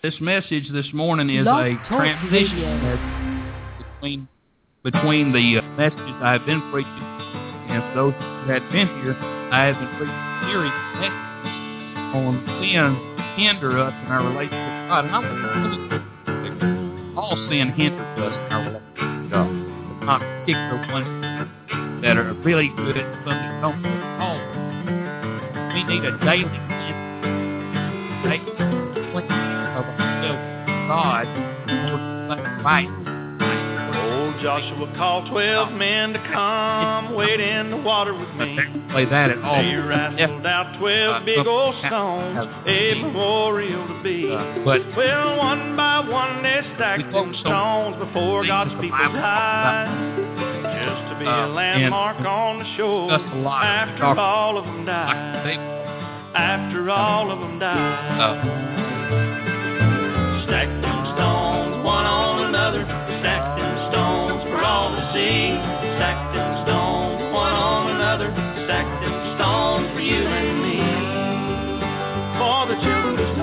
This message this morning is a transition between the messages I have been preaching and those who had been here. I have been preaching a series of messages on sin hinder us in our relationship with God. And I'm going to all sin hinders us in our relationship with God. It's not particular ones that are really good and some that don't work at all. We need a daily of God in order to think right. Old Joshua called 12 men to come wade in the water with me. Play that at all. They wrestled out 12 big old stones, a memorial to be. Well, one by one they stacked them stones before God's people's eyes, just to be a landmark on the shore after all of them died. After all of them died. Stacked them stones one on another, stacked them stones for all to see. Stacked them stones one on another, stacked them stones for you and me, for the children to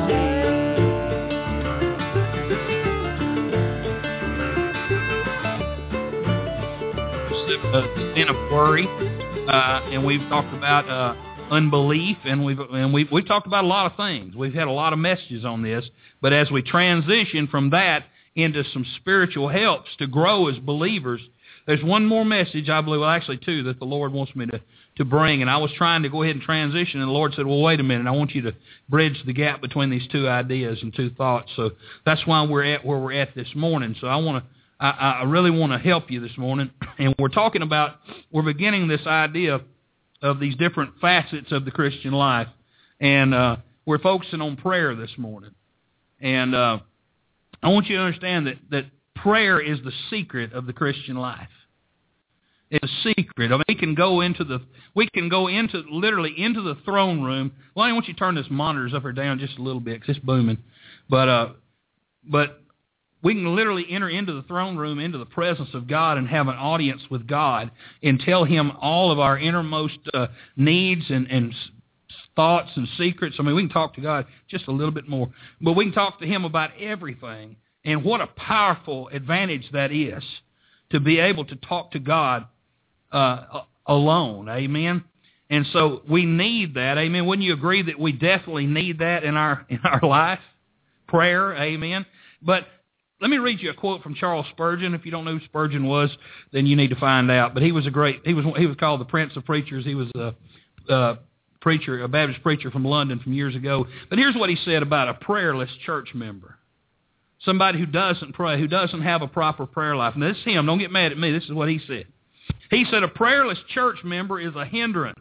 see. The sin of worry, and we've talked about unbelief, and we've talked about a lot of things. We've had a lot of messages on this, but as we transition from that into some spiritual helps to grow as believers, there's one more message, I believe, well, actually two, that the Lord wants me to bring, and I was trying to go ahead and transition, and the Lord said, well, wait a minute, I want you to bridge the gap between these two ideas and two thoughts, so that's why we're at where we're at this morning. So I really want to help you this morning, and we're beginning this idea of these different facets of the Christian life. And we're focusing on prayer this morning. And I want you to understand that prayer is the secret of the Christian life. It's a secret. I mean, we can go literally into the throne room. Well, I want you to turn this monitors up or down just a little bit because it's booming. But we can literally enter into the throne room, into the presence of God, and have an audience with God and tell Him all of our innermost needs and thoughts and secrets. I mean, we can talk to God just a little bit more, but we can talk to Him about everything. And what a powerful advantage that is to be able to talk to God alone. Amen. And so we need that. Amen. Wouldn't you agree that we definitely need that in our life? Prayer. Amen. But let me read you a quote from Charles Spurgeon. If you don't know who Spurgeon was, then you need to find out. But he was called the Prince of Preachers. He was a Baptist preacher from London from years ago. But here's what he said about a prayerless church member. Somebody who doesn't pray, who doesn't have a proper prayer life. And this is him. Don't get mad at me. This is what he said. He said a prayerless church member is a hindrance.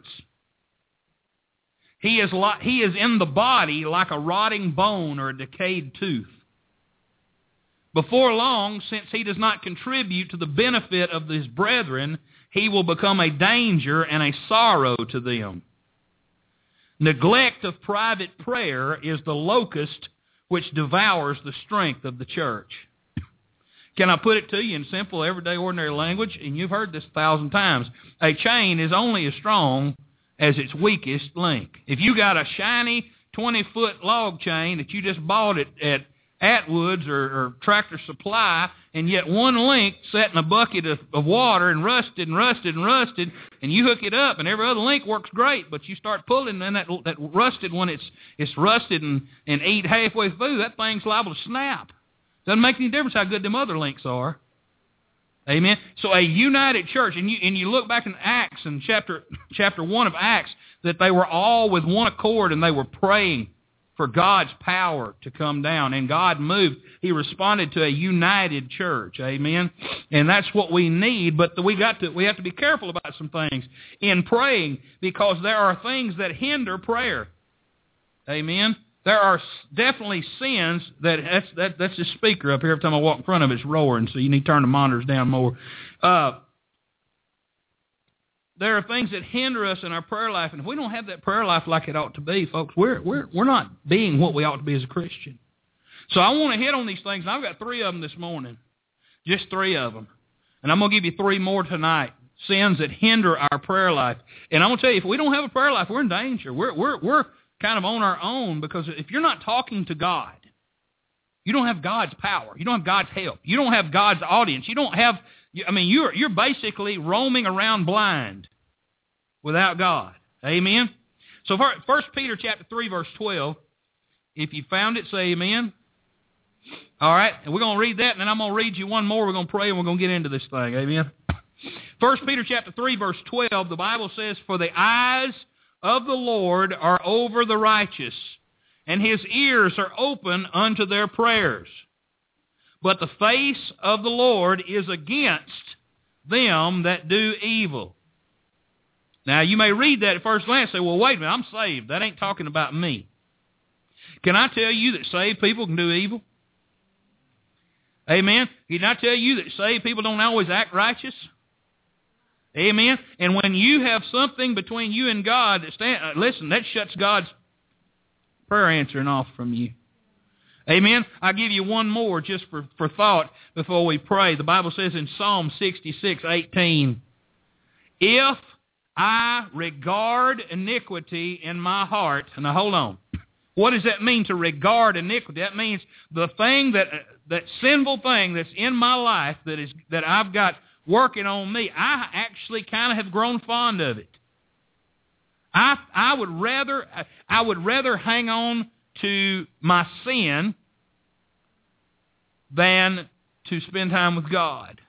He is in the body like a rotting bone or a decayed tooth. Before long, since he does not contribute to the benefit of his brethren, he will become a danger and a sorrow to them. Neglect of private prayer is the locust which devours the strength of the church. Can I put it to you in simple, everyday, ordinary language? And you've heard this 1,000 times. A chain is only as strong as its weakest link. If you got a shiny 20-foot log chain that you just bought at Atwood's or Tractor Supply, and yet one link sat in a bucket of water and rusted, and you hook it up, and every other link works great, but you start pulling, and that rusted one, it's rusted and eat halfway through, that thing's liable to snap. Doesn't make any difference how good them other links are. Amen. So a united church, and you look back in Acts, in chapter 1 of Acts, that they were all with one accord, and they were praying for God's power to come down, and God moved. He responded to a united church, amen. And that's what we need. But we have to be careful about some things in praying, because there are things that hinder prayer, amen. There are definitely sins that's the speaker up here. Every time I walk in front of it, it's roaring, so you need to turn the monitors down more. There are things that hinder us in our prayer life, and if we don't have that prayer life like it ought to be, folks, we're not being what we ought to be as a Christian. So I want to hit on these things, and I've got 3 of them this morning, just 3 of them, and I'm going to give you 3 more tonight. Sins that hinder our prayer life, and I'm going to tell you, if we don't have a prayer life, we're in danger. We're kind of on our own, because if you're not talking to God, You don't have God's power. You don't have God's help. You don't have God's audience. You don't have, you're basically roaming around blind without God. Amen? So 1 Peter chapter 3, verse 12, if you found it, say amen. All right, and we're going to read that, and then I'm going to read you one more. We're going to pray, and we're going to get into this thing. Amen? 1 Peter chapter 3, verse 12, the Bible says, "For the eyes of the Lord are over the righteous, and His ears are open unto their prayers. But the face of the Lord is against them that do evil." Now, you may read that at first glance and say, well, wait a minute, I'm saved. That ain't talking about me. Can I tell you that saved people can do evil? Amen? Can I tell you that saved people don't always act righteous? Amen? And when you have something between you and God, listen, that shuts God's prayer answering off from you. Amen? I'll give you one more just for thought before we pray. The Bible says in Psalm 66:18, "If I regard iniquity in my heart." Now hold on. What does that mean to regard iniquity? That means the thing that sinful thing that's in my life that I've got working on me, I actually kind of have grown fond of it. I would rather hang on to my sin than to spend time with God.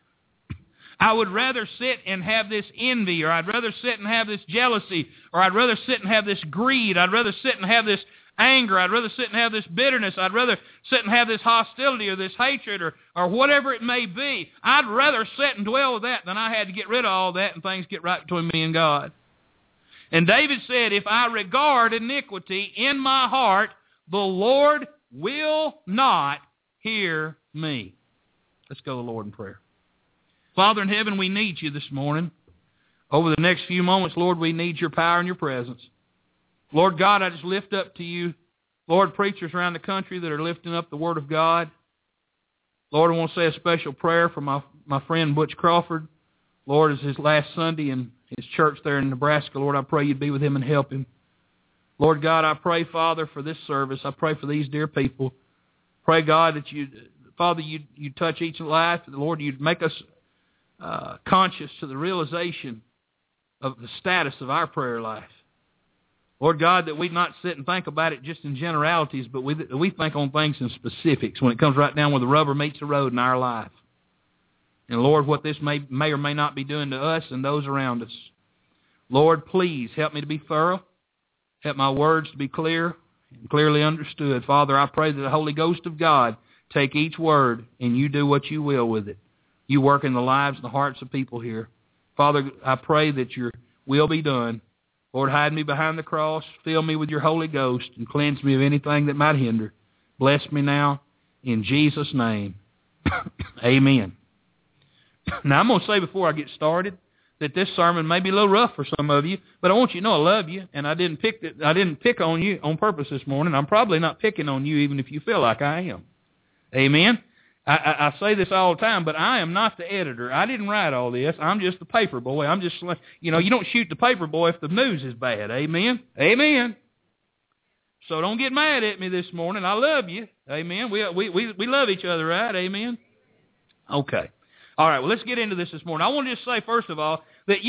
I would rather sit and have this envy, or I'd rather sit and have this jealousy, or I'd rather sit and have this greed, I'd rather sit and have this anger, I'd rather sit and have this bitterness, I'd rather sit and have this hostility or this hatred or whatever it may be. I'd rather sit and dwell with that than I had to get rid of all that and things get right between me and God. And David said, if I regard iniquity in my heart, the Lord will not hear me. Let's go to the Lord in prayer. Father in heaven, we need you this morning. Over the next few moments, Lord, we need your power and your presence. Lord God, I just lift up to you, Lord, preachers around the country that are lifting up the Word of God. Lord, I want to say a special prayer for my friend Butch Crawford. Lord, it's his last Sunday in his church there in Nebraska. Lord, I pray you'd be with him and help him. Lord God, I pray, Father, for this service. I pray for these dear people. Pray, God, that Father, you'd touch each life. Lord, you'd make us conscious to the realization of the status of our prayer life. Lord God, that we not sit and think about it just in generalities, but we think on things in specifics when it comes right down where the rubber meets the road in our life. And Lord, what this may or may not be doing to us and those around us. Lord, please help me to be thorough. Help my words to be clear and clearly understood. Father, I pray that the Holy Ghost of God take each word and you do what you will with it. You work in the lives and the hearts of people here. Father, I pray that your will be done. Lord, hide me behind the cross, fill me with your Holy Ghost, and cleanse me of anything that might hinder. Bless me now, in Jesus' name. Amen. Now, I'm going to say before I get started that this sermon may be a little rough for some of you, but I want you to know I love you, and I didn't pick on you on purpose this morning. I'm probably not picking on you even if you feel like I am. Amen? I say this all the time, but I am not the editor. I didn't write all this. I'm just the paper boy. I'm just, you don't shoot the paper boy if the news is bad. Amen? Amen. So don't get mad at me this morning. I love you. Amen. We love each other, right? Amen? Okay. All right, well, let's get into this morning. I want to just say, first of all, that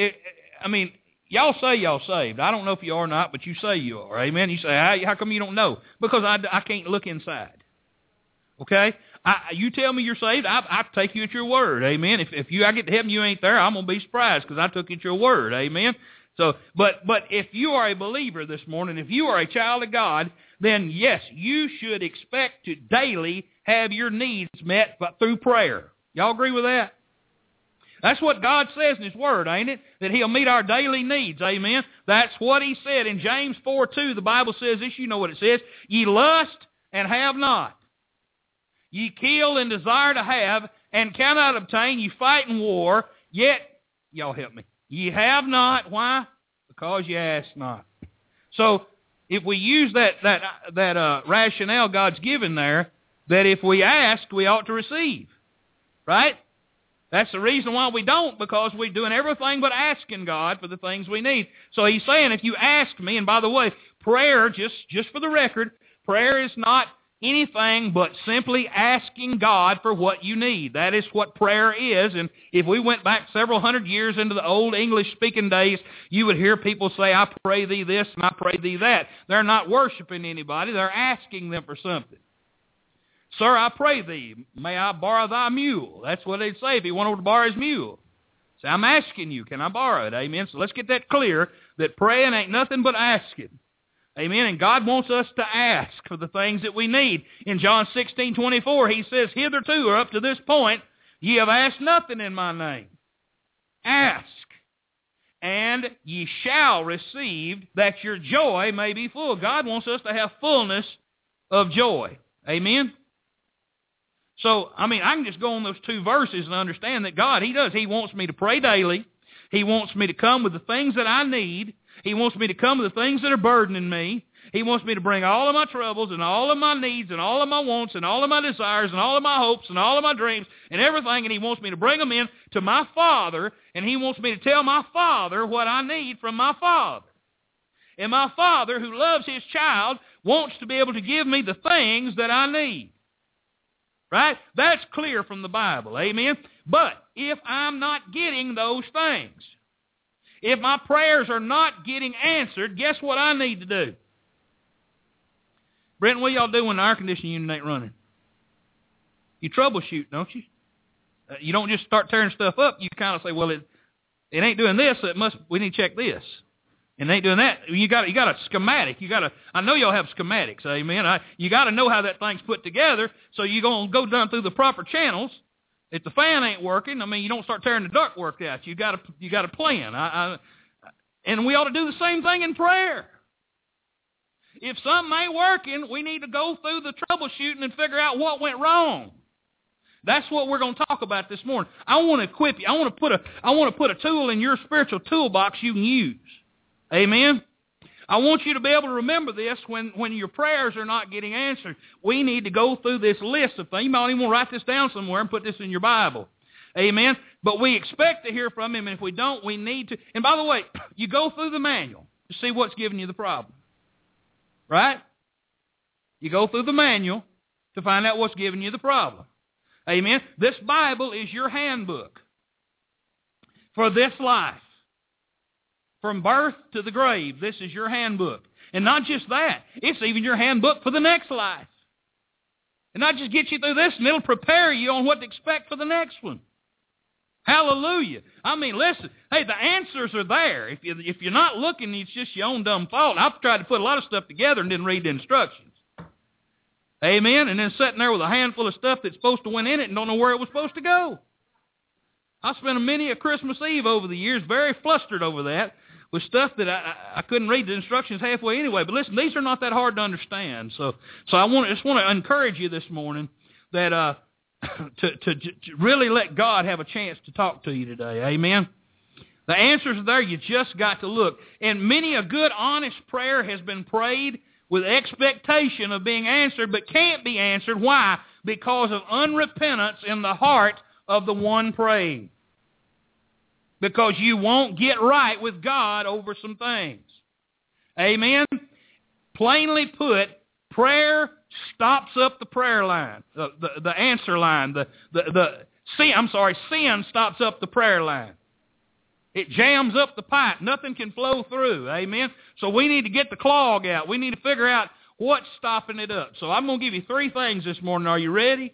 y'all say y'all saved. I don't know if you are or not, but you say you are. Amen? You say, how come you don't know? Because I can't look inside. Okay? You tell me you're saved, I take you at your word, amen. If I get to heaven, you ain't there, I'm going to be surprised because I took you at your word, amen. So, but if you are a believer this morning, if you are a child of God, then yes, you should expect to daily have your needs met through prayer. Y'all agree with that? That's what God says in His Word, ain't it? That He'll meet our daily needs, amen. That's what He said in James 4:2. The Bible says this, you know what it says. Ye lust and have not. Ye kill and desire to have, and cannot obtain. Ye fight in war, yet, y'all help me, ye have not. Why? Because ye ask not. So, if we use that rationale God's given there, that if we ask, we ought to receive. Right? That's the reason why we don't, because we're doing everything but asking God for the things we need. So He's saying, if you ask me, and by the way, prayer, just for the record, prayer is not anything but simply asking God for what you need. That is what prayer is. And if we went back several hundred years into the old English-speaking days, you would hear people say, I pray thee this and I pray thee that. They're not worshiping anybody. They're asking them for something. Sir, I pray thee, may I borrow thy mule? That's what they'd say if he wanted to borrow his mule. Say, I'm asking you, can I borrow it? Amen. So let's get that clear, that praying ain't nothing but asking. Amen. And God wants us to ask for the things that we need. In John 16:24, he says, hitherto, or up to this point, ye have asked nothing in my name. Ask, and ye shall receive, that your joy may be full. God wants us to have fullness of joy. Amen. So, I can just go on those two verses and understand that God, He does. He wants me to pray daily. He wants me to come with the things that I need. He wants me to come with the things that are burdening me. He wants me to bring all of my troubles and all of my needs and all of my wants and all of my desires and all of my hopes and all of my dreams and everything, and He wants me to bring them in to my Father, and He wants me to tell my Father what I need from my Father. And my Father, who loves His child, wants to be able to give me the things that I need. Right? That's clear from the Bible. Amen? But if I'm not getting those things, if my prayers are not getting answered, guess what I need to do? Brent, what y'all do when the air conditioning unit ain't running? You troubleshoot, don't you? You don't just start tearing stuff up. You kind of say, well, it ain't doing this, so we need to check this. And they ain't doing that. You got a schematic. I know y'all have schematics, amen. You got to know how that thing's put together, so you're going to go down through the proper channels. If the fan ain't working, you don't start tearing the ductwork out. You got a plan. And we ought to do the same thing in prayer. If something ain't working, we need to go through the troubleshooting and figure out what went wrong. That's what we're going to talk about this morning. I want to equip you. I want to put a tool in your spiritual toolbox you can use. Amen? I want you to be able to remember this when your prayers are not getting answered. We need to go through this list of things. You might even want to write this down somewhere and put this in your Bible. Amen? But we expect to hear from Him, and if we don't, we need to. And by the way, you go through the manual to see what's giving you the problem. Right? You go through the manual to find out what's giving you the problem. Amen? This Bible is your handbook for this life. From birth to the grave, this is your handbook. And not just that, it's even your handbook for the next life. And not just get you through this, and it'll prepare you on what to expect for the next one. Hallelujah. Listen, hey, the answers are there. If you're not looking, it's just your own dumb fault. I've tried to put a lot of stuff together and didn't read the instructions. Amen? And then sitting there with a handful of stuff that's supposed to went in it and don't know where it was supposed to go. I spent many a Christmas Eve over the years very flustered over that, with stuff that I couldn't read the instructions halfway anyway. But listen, these are not that hard to understand. So I just want to encourage you this morning that to really let God have a chance to talk to you today. Amen? The answers are there. You just got to look. And many a good, honest prayer has been prayed with expectation of being answered, but can't be answered. Why? Because of unrepentance in the heart of the one praying. Because you won't get right with God over some things. Amen? Plainly put, prayer stops up the prayer line, the answer line. Sin stops up the prayer line. It jams up the pipe. Nothing can flow through. Amen? So we need to get the clog out. We need to figure out what's stopping it up. So I'm going to give you 3 things this morning. Are you ready?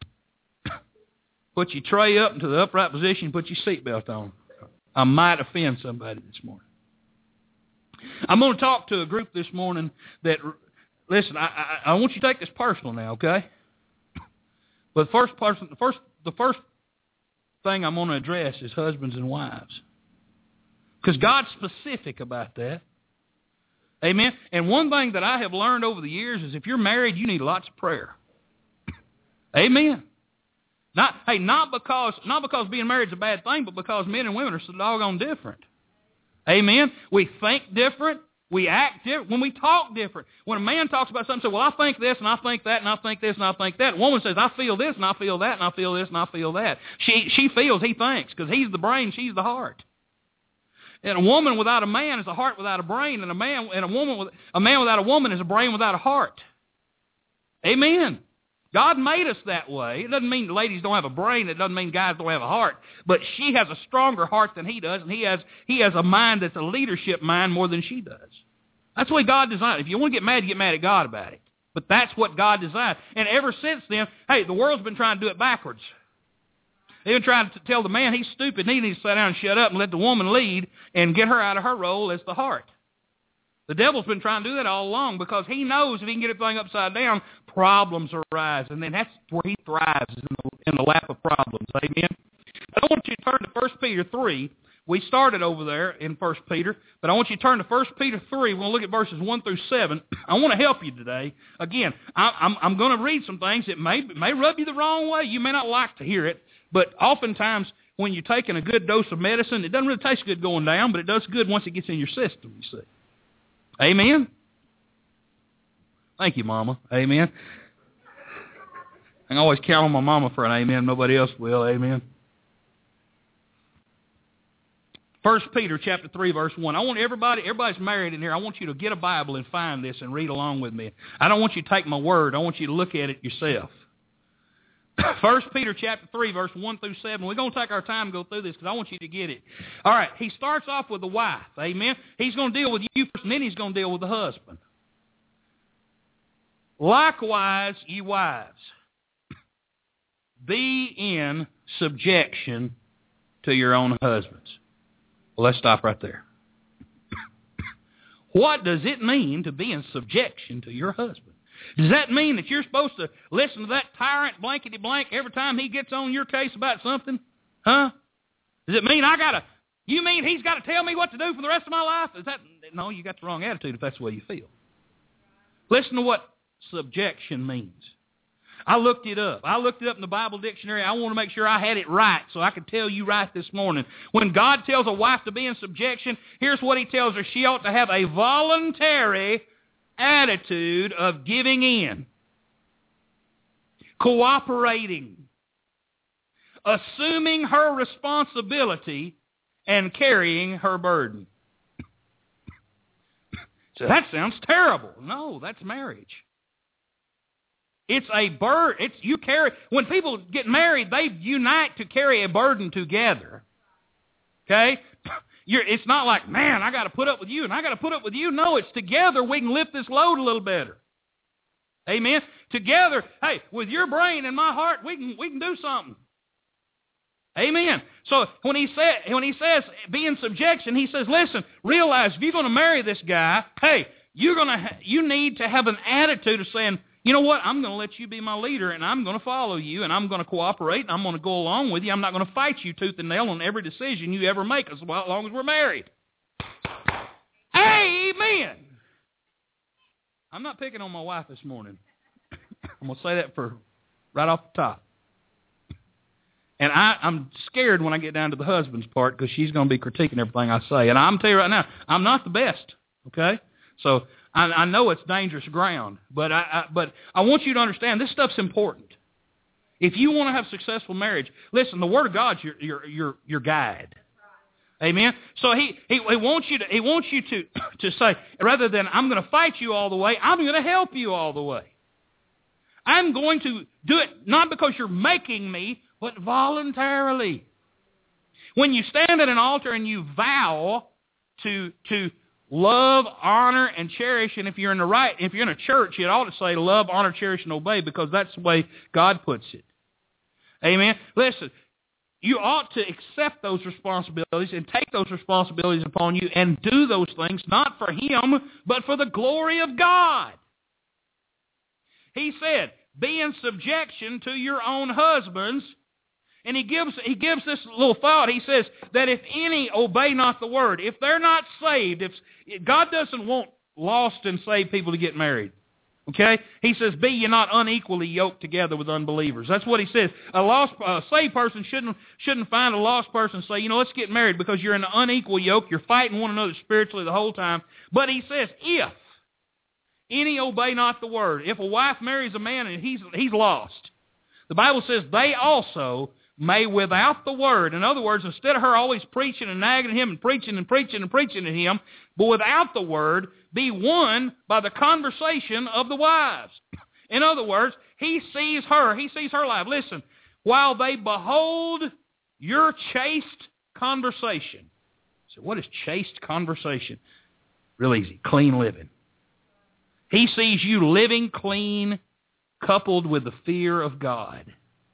Put your tray up into the upright position. Put your seatbelt on. I might offend somebody this morning. I'm going to talk to a group this morning that, listen, I want you to take this personal now, okay? But the first thing I'm going to address is husbands and wives. Because God's specific about that. Amen? And one thing that I have learned over the years is if you're married, you need lots of prayer. Amen? Not because being married is a bad thing, but because men and women are so doggone different. Amen? We think different. We act different. When we talk different. When a man talks about something, say, well, I think this, and I think that, and I think this, and I think that. A woman says, I feel this, and I feel that, and I feel this, and I feel that. She feels, he thinks, because he's the brain, she's the heart. And a woman without a man is a heart without a brain, and a man without a woman is a brain without a heart. Amen. God made us that way. It doesn't mean ladies don't have a brain. It doesn't mean guys don't have a heart. But she has a stronger heart than he does, and he has a mind that's a leadership mind more than she does. That's the way God designed it. If you want to get mad at God about it. But that's what God designed. And ever since then, hey, the world's been trying to do it backwards. They've been trying to tell the man he's stupid and he needs to sit down and shut up and let the woman lead and get her out of her role as the heart. The devil's been trying to do that all along because he knows if he can get everything upside down, problems arise. And then that's where he thrives, in the lap of problems. Amen? I want you to turn to 1 Peter 3. We started over there in 1 Peter, but I want you to turn to 1 Peter 3. We're going to look at verses 1 through 7. I want to help you today. Again, I'm going to read some things that may rub you the wrong way. You may not like to hear it, but oftentimes when you're taking a good dose of medicine, it doesn't really taste good going down, but it does good once it gets in your system, you see. Amen? Thank you, Mama. Amen. I can always count on my mama for an amen. Nobody else will. Amen. 1 Peter chapter 3, verse 1. I want everybody's married in here, I want you to get a Bible and find this and read along with me. I don't want you to take my word. I want you to look at it yourself. 1 Peter chapter 3, verse 1 through 7. We're going to take our time and go through this because I want you to get it. All right, he starts off with the wife. Amen. He's going to deal with you first, and then he's going to deal with the husband. Likewise, ye wives, be in subjection to your own husbands. Well, let's stop right there. What does it mean to be in subjection to your husband? Does that mean that you're supposed to listen to that tyrant blankety-blank every time he gets on your case about something? Huh? Does it mean you mean he's got to tell me what to do for the rest of my life? No, you got the wrong attitude if that's the way you feel. Listen to what subjection means. I looked it up. I looked it up in the Bible dictionary. I want to make sure I had it right so I could tell you right this morning. When God tells a wife to be in subjection, here's what he tells her. She ought to have a voluntary attitude of giving in, cooperating, assuming her responsibility, and carrying her burden. So that sounds terrible. No, that's marriage. It's a burden. When people get married, they unite to carry a burden together. Okay? It's not like, man, I got to put up with you and I got to put up with you. No, it's together we can lift this load a little better. Amen? Together, hey, with your brain and my heart, we can do something. Amen. So when he says be in subjection, he says, listen, realize if you're going to marry this guy, hey, you need to have an attitude of saying, you know what, I'm going to let you be my leader, and I'm going to follow you, and I'm going to cooperate, and I'm going to go along with you. I'm not going to fight you tooth and nail on every decision you ever make as long as we're married. Amen. I'm not picking on my wife this morning. I'm going to say that right off the top. And I'm scared when I get down to the husband's part because she's going to be critiquing everything I say. And I'm telling you right now, I'm not the best, okay? So I know it's dangerous ground, but I want you to understand this stuff's important. If you want to have a successful marriage, listen, the Word of God's your guide. Amen. So he wants you to say, rather than I'm going to fight you all the way, I'm going to help you all the way. I'm going to do it not because you're making me, but voluntarily. When you stand at an altar and you vow to love, honor, and cherish, and if you're in a church, it ought to say love, honor, cherish, and obey, because that's the way God puts it. Amen. Listen, you ought to accept those responsibilities and take those responsibilities upon you and do those things, not for Him, but for the glory of God. He said, be in subjection to your own husbands. And he gives this little thought. He says that if any obey not the word, if they're not saved, if God doesn't want lost and saved people to get married. Okay? He says, be ye not unequally yoked together with unbelievers. That's what he says. A saved person shouldn't find a lost person and say, you know, let's get married, because you're in an unequal yoke. You're fighting one another spiritually the whole time. But he says, if any obey not the word, if a wife marries a man and he's lost, the Bible says they also may without the word. In other words, instead of her always preaching and nagging him and preaching to him, but without the word, be won by the conversation of the wives. In other words, he sees her life. Listen, while they behold your chaste conversation. So what is chaste conversation? Real easy. Clean living. He sees you living clean, coupled with the fear of God.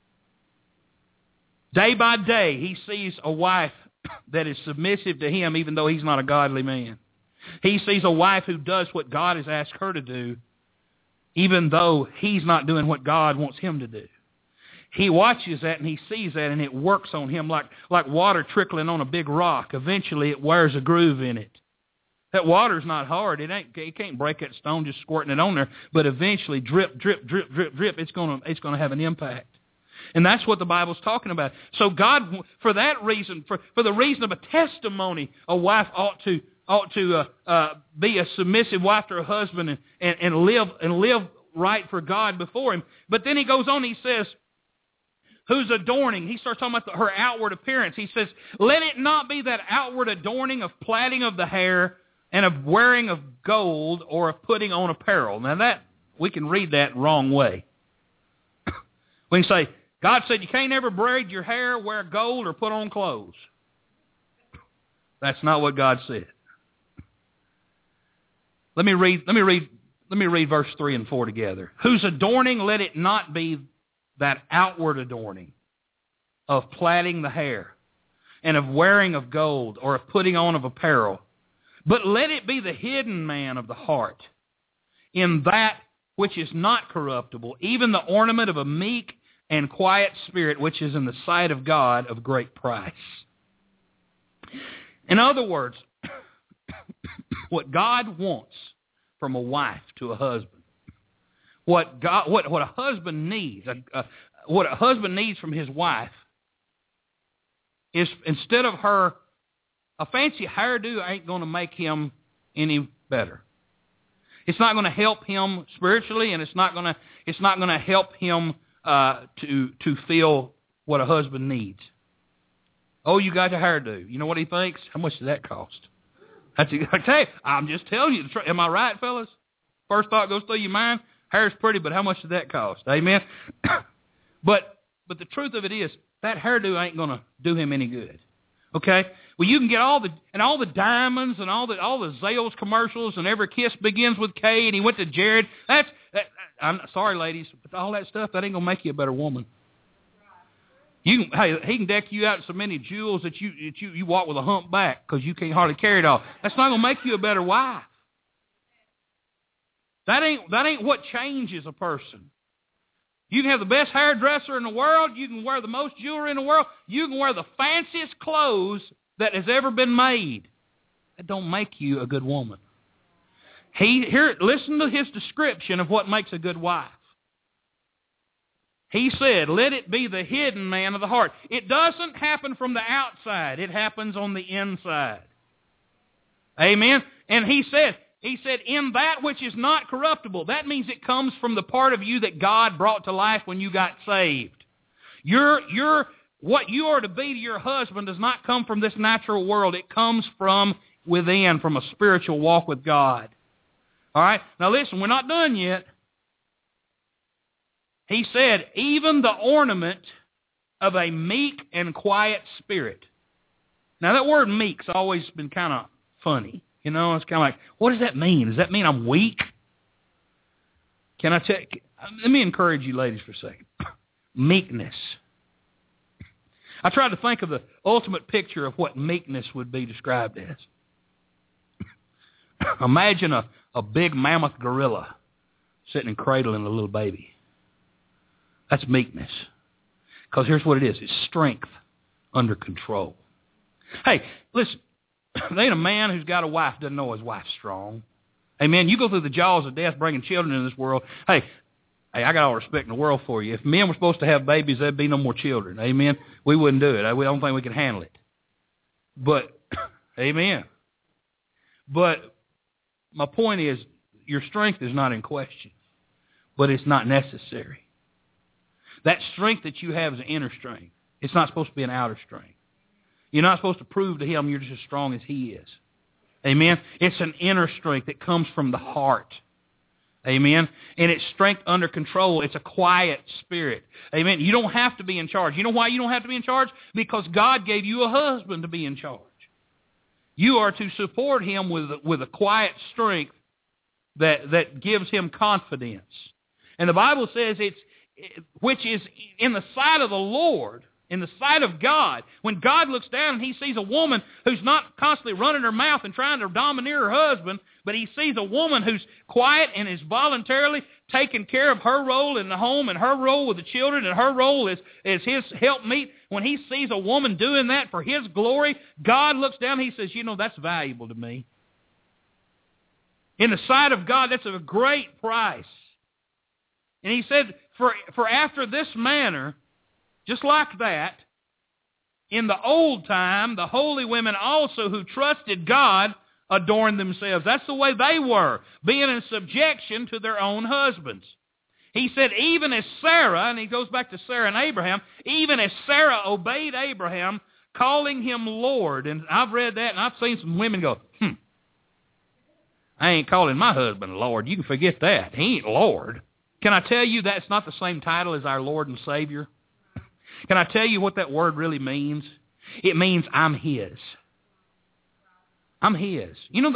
Day by day, he sees a wife that is submissive to him, even though he's not a godly man. He sees a wife who does what God has asked her to do, even though he's not doing what God wants him to do. He watches that and he sees that, and it works on him like water trickling on a big rock. Eventually, it wears a groove in it. That water's not hard. It can't break that stone just squirting it on there. But eventually, drip, drip, drip, drip, drip, it's going to have an impact. And that's what the Bible's talking about. So God, for that reason, for the reason of a testimony, a wife ought to be a submissive wife to her husband and live right for God before him. But then he goes on, he says, who's adorning. He starts talking about her outward appearance. He says, let it not be that outward adorning of plaiting of the hair and of wearing of gold or of putting on apparel. Now that, we can read that wrong way. We can say, God said you can't ever braid your hair, wear gold, or put on clothes. That's not what God said. Let me read verse 3 and 4 together. Whose adorning, let it not be that outward adorning of plaiting the hair and of wearing of gold or of putting on of apparel, but let it be the hidden man of the heart, in that which is not corruptible, even the ornament of a meek and quiet spirit, which is in the sight of God of great price. In other words, what God wants from a wife to a husband, what a husband needs, what a husband needs from his wife is, instead of her, a fancy hairdo ain't going to make him any better. It's not going to help him spiritually, and it's not going to help him to feel what a husband needs. Oh, you got your hairdo. You know what he thinks? How much does that cost? I'm just telling you the truth. Am I right, fellas? First thought goes through your mind. Hair's pretty, but how much does that cost? Amen. But the truth of it is, that hairdo ain't going to do him any good. Okay? Well, you can get all the diamonds and all the Zales commercials, and every kiss begins with K, and he went to Jared. I'm sorry, ladies, but all that stuff, that ain't gonna make you a better woman. He can deck you out in so many jewels that you walk with a hump back because you can't hardly carry it all. That's not gonna make you a better wife. That ain't what changes a person. You can have the best hairdresser in the world. You can wear the most jewelry in the world. You can wear the fanciest clothes that has ever been made. That don't make you a good woman. Listen to his description of what makes a good wife. He said, let it be the hidden man of the heart. It doesn't happen from the outside. It happens on the inside. Amen? And he said, in that which is not corruptible. That means it comes from the part of you that God brought to life when you got saved. What you are to be to your husband does not come from this natural world. It comes from within, from a spiritual walk with God. All right? Now listen, we're not done yet. He said, even the ornament of a meek and quiet spirit. Now that word meek's always been kind of funny. You know, it's kind of like, what does that mean? Does that mean I'm weak? Let me encourage you ladies for a second. Meekness. I tried to think of the ultimate picture of what meekness would be described as. Imagine a big mammoth gorilla sitting and cradling a little baby. That's meekness. Because here's what it is. It's strength under control. Hey, listen. There ain't a man who's got a wife doesn't know his wife's strong. Amen. You go through the jaws of death bringing children in this world. Hey, I got all respect in the world for you. If men were supposed to have babies, there'd be no more children. Amen. We wouldn't do it. We don't think we can handle it. But, amen. But my point is, your strength is not in question, but it's not necessary. That strength that you have is an inner strength. It's not supposed to be an outer strength. You're not supposed to prove to him you're just as strong as he is. Amen? It's an inner strength that comes from the heart. Amen. And it's strength under control. It's a quiet spirit. Amen. You don't have to be in charge. You know why you don't have to be in charge? Because God gave you a husband to be in charge. You are to support him with a quiet strength that gives him confidence. And the Bible says which is in the sight of the Lord, in the sight of God. When God looks down and he sees a woman who's not constantly running her mouth and trying to domineer her husband, but he sees a woman who's quiet and is voluntarily taking care of her role in the home and her role with the children and her role as his helpmeet. When he sees a woman doing that for his glory, God looks down and he says, that's valuable to me. In the sight of God, that's a great price. And he said, for after this manner, just like that, in the old time, the holy women also who trusted God adorned themselves. That's the way they were, being in subjection to their own husbands. He said, even as Sarah, and he goes back to Sarah and Abraham, even as Sarah obeyed Abraham, calling him Lord. And I've read that, and I've seen some women go, I ain't calling my husband Lord. You can forget that. He ain't Lord. Can I tell you that's not the same title as our Lord and Savior? Can I tell you what that word really means? It means I'm his. I'm his.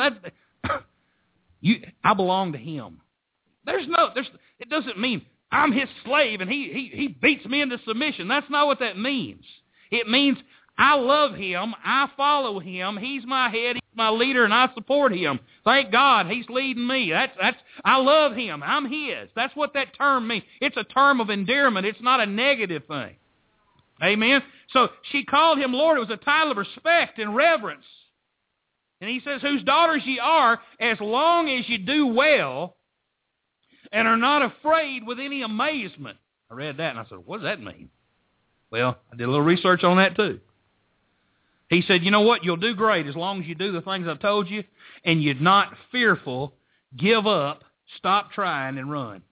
I belong to him. It doesn't mean I'm his slave and he beats me into submission. That's not what that means. It means I love him, I follow him, he's my head, he's my leader, and I support him. Thank God, he's leading me. I love him, I'm his. That's what that term means. It's a term of endearment. It's not a negative thing. Amen? So she called him Lord. It was a title of respect and reverence. And he says, whose daughters ye are, as long as you do well and are not afraid with any amazement. I read that and I said, what does that mean? Well, I did a little research on that too. He said, you know what? You'll do great as long as you do the things I've told you, and you're not fearful, give up, stop trying, and run.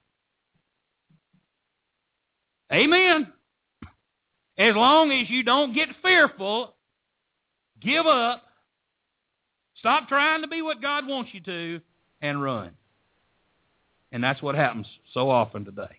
Amen. As long as you don't get fearful, give up, stop trying to be what God wants you to, and run. And that's what happens so often today.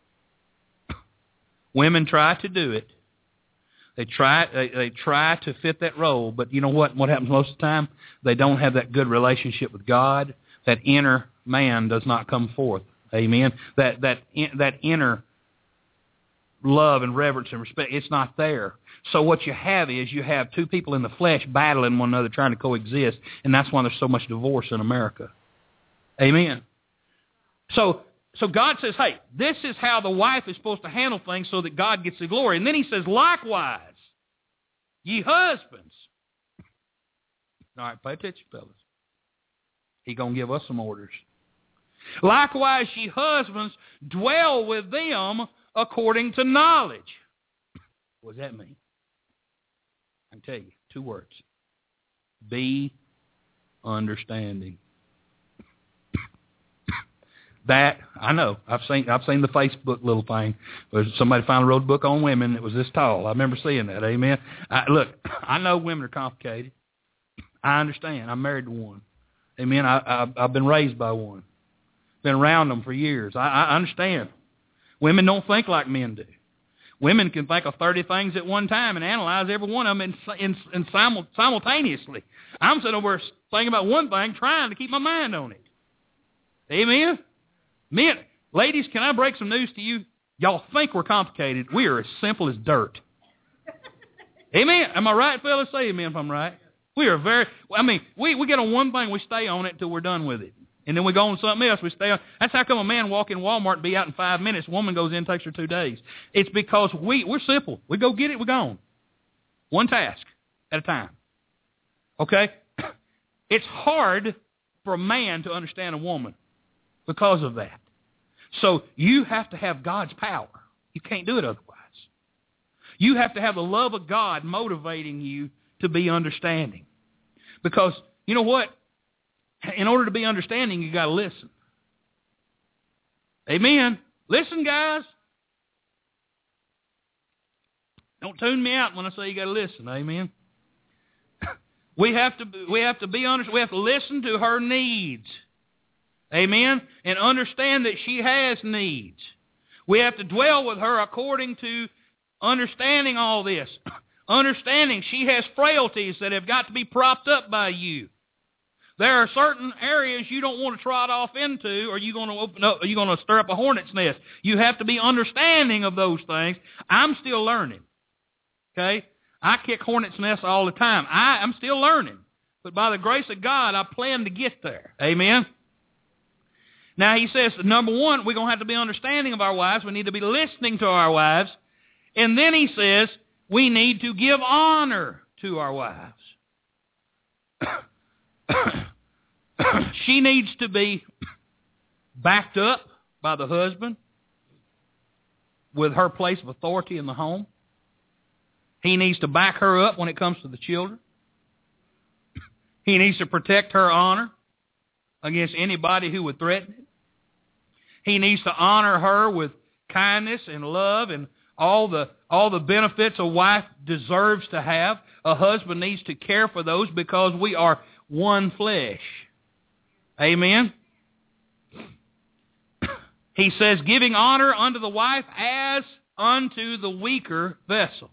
Women try to do it. They try to fit that role, but you know what? What happens most of the time? They don't have that good relationship with God. That inner man does not come forth. Amen. That inner love and reverence and respect, it's not there. So what you have is you have two people in the flesh battling one another, trying to coexist, and that's why there's so much divorce in America. Amen. So God says, hey, this is how the wife is supposed to handle things so that God gets the glory. And then he says, likewise, ye husbands. All right, pay attention, fellas. He's going to give us some orders. Likewise, ye husbands, dwell with them according to knowledge. What does that mean? I can tell you, 2 words. Be understanding. That, I know. I've seen the Facebook little thing where somebody finally wrote a book on women that was this tall. I remember seeing that. Amen. Look, I know women are complicated. I understand. I'm married to one. Amen. I've been raised by one. Been around them for years. I understand. Women don't think like men do. Women can think of 30 things at one time and analyze every one of them simultaneously. I'm sitting over thinking about one thing, trying to keep my mind on it. Amen. Men, ladies, can I break some news to you? Y'all think we're complicated. We are as simple as dirt. Amen. Am I right, fellas? Say amen if I'm right. We are we get on one thing, we stay on it until we're done with it. And then we go on something else, we stay on. That's how come a man walk in Walmart and be out in 5 minutes. A woman goes in, takes her 2 days. It's because we're simple. We go get it, we're gone. One task at a time. Okay? It's hard for a man to understand a woman because of that. So you have to have God's power. You can't do it otherwise. You have to have the love of God motivating you to be understanding. Because, you know what? In order to be understanding, you got to listen. Amen. Listen, guys. Don't tune me out when I say you got to listen. Amen. We have to be honest. We have to listen to her needs. Amen. and understand that she has needs. We have to dwell with her according to understanding all this. Understanding she has frailties that have got to be propped up by you. There are certain areas you don't want to trot off into, or you're going to open up, or you're going to stir up a hornet's nest. You have to be understanding of those things. I'm still learning. Okay? I kick hornet's nests all the time. I'm still learning. But by the grace of God, I plan to get there. Amen? Now, he says, number one, we're going to have to be understanding of our wives. We need to be listening to our wives. And then he says, we need to give honor to our wives. She needs to be backed up by the husband with her place of authority in the home. He needs to back her up when it comes to the children. He needs to protect her honor against anybody who would threaten it. He needs to honor her with kindness and love and all the benefits a wife deserves to have. A husband needs to care for those because we are one flesh. Amen? He says, giving honor unto the wife as unto the weaker vessel.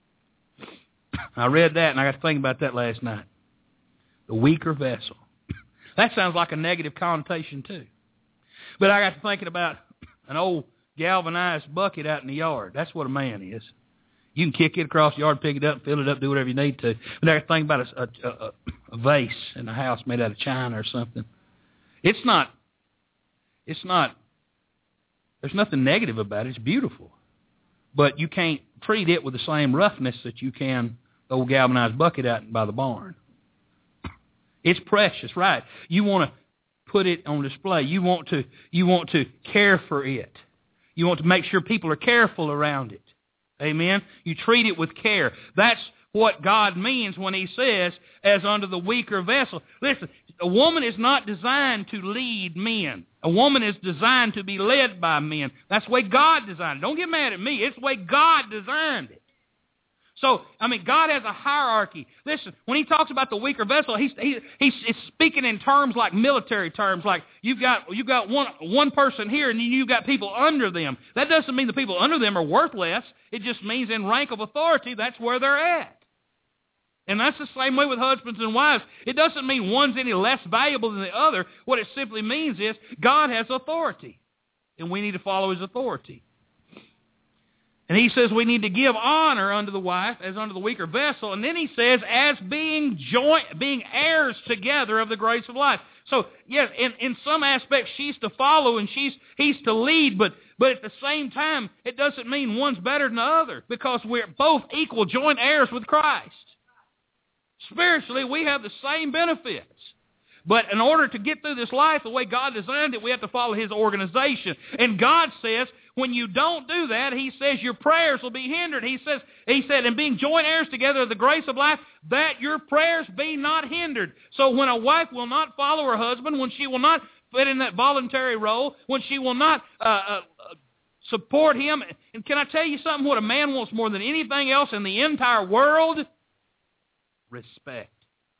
I read that and I got to think about that last night. The weaker vessel. That sounds like a negative connotation too. But I got to thinking about an old galvanized bucket out in the yard. That's what a man is. You can kick it across the yard, pick it up, fill it up, do whatever you need to. But I got to think about a vase in a house made out of china or something. It's not, there's nothing negative about it. It's beautiful. But you can't treat it with the same roughness that you can the old galvanized bucket out by the barn. It's precious, right? You want to put it on display. You want to care for it. You want to make sure people are careful around it. Amen? You treat it with care. That's what God means when he says, as under the weaker vessel. Listen, a woman is not designed to lead men. A woman is designed to be led by men. That's the way God designed it. Don't get mad at me. It's the way God designed it. So, God has a hierarchy. Listen, when he talks about the weaker vessel, he's speaking in terms like military terms, like you've got one person here and then you've got people under them. That doesn't mean the people under them are worthless. It just means in rank of authority, that's where they're at. And that's the same way with husbands and wives. It doesn't mean one's any less valuable than the other. What it simply means is God has authority, and we need to follow his authority. And he says we need to give honor unto the wife as unto the weaker vessel. And then he says, as being heirs together of the grace of life. So, yes, in some aspects she's to follow and he's to lead, but at the same time, it doesn't mean one's better than the other, because we're both equal joint heirs with Christ. Spiritually, we have the same benefits. But in order to get through this life the way God designed it, we have to follow his organization. And God says, when you don't do that, he says your prayers will be hindered. He said, and being joint heirs together of the grace of life, that your prayers be not hindered. So when a wife will not follow her husband, when she will not fit in that voluntary role, when she will not support him, and can I tell you something? What a man wants more than anything else in the entire world? Respect.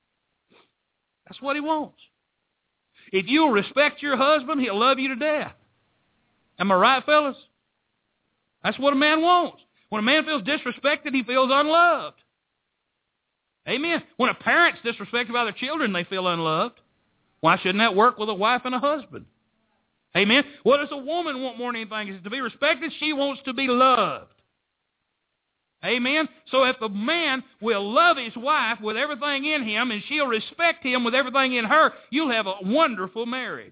That's what he wants. If you'll respect your husband, he'll love you to death. Am I right, fellas? That's what a man wants. When a man feels disrespected, he feels unloved. Amen. When a parent's disrespected by their children, they feel unloved. Why shouldn't that work with a wife and a husband? Amen. What does a woman want more than anything? Is it to be respected? She wants to be loved. Amen? So if the man will love his wife with everything in him and she'll respect him with everything in her, you'll have a wonderful marriage.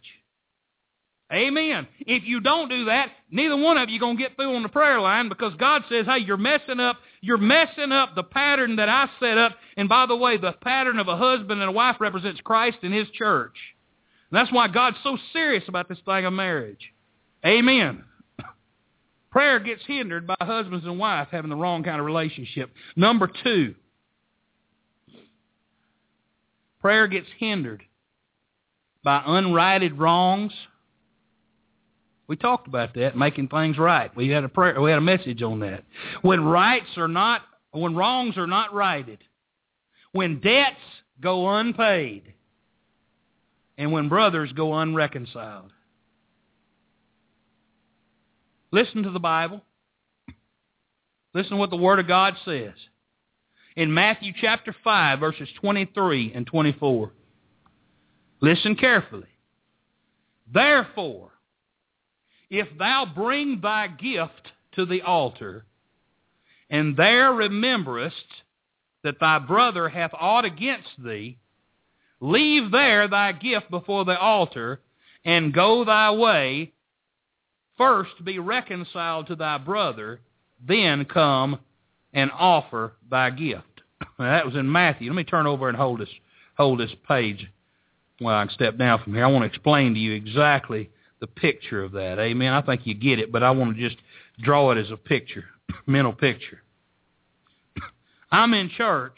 Amen. If you don't do that, neither one of you are going to get through on the prayer line, because God says, hey, you're messing up the pattern that I set up. And by the way, the pattern of a husband and a wife represents Christ and his church. And that's why God's so serious about this thing of marriage. Amen. Prayer gets hindered by husbands and wives having the wrong kind of relationship. Number 2, prayer gets hindered by unrighted wrongs. We talked about that, making things right. We had a message on that. When wrongs are not righted, when debts go unpaid, and when brothers go unreconciled. Listen to the Bible. Listen to what the Word of God says. In Matthew chapter 5, verses 23 and 24. Listen carefully. Therefore, if thou bring thy gift to the altar, and there rememberest that thy brother hath aught against thee, leave there thy gift before the altar, and go thy way. First be reconciled to thy brother, then come and offer thy gift. That was in Matthew. Let me turn over and hold this page while I can step down from here. I want to explain to you exactly the picture of that. Amen. I think you get it, but I want to just draw it as a picture, mental picture. I'm in church,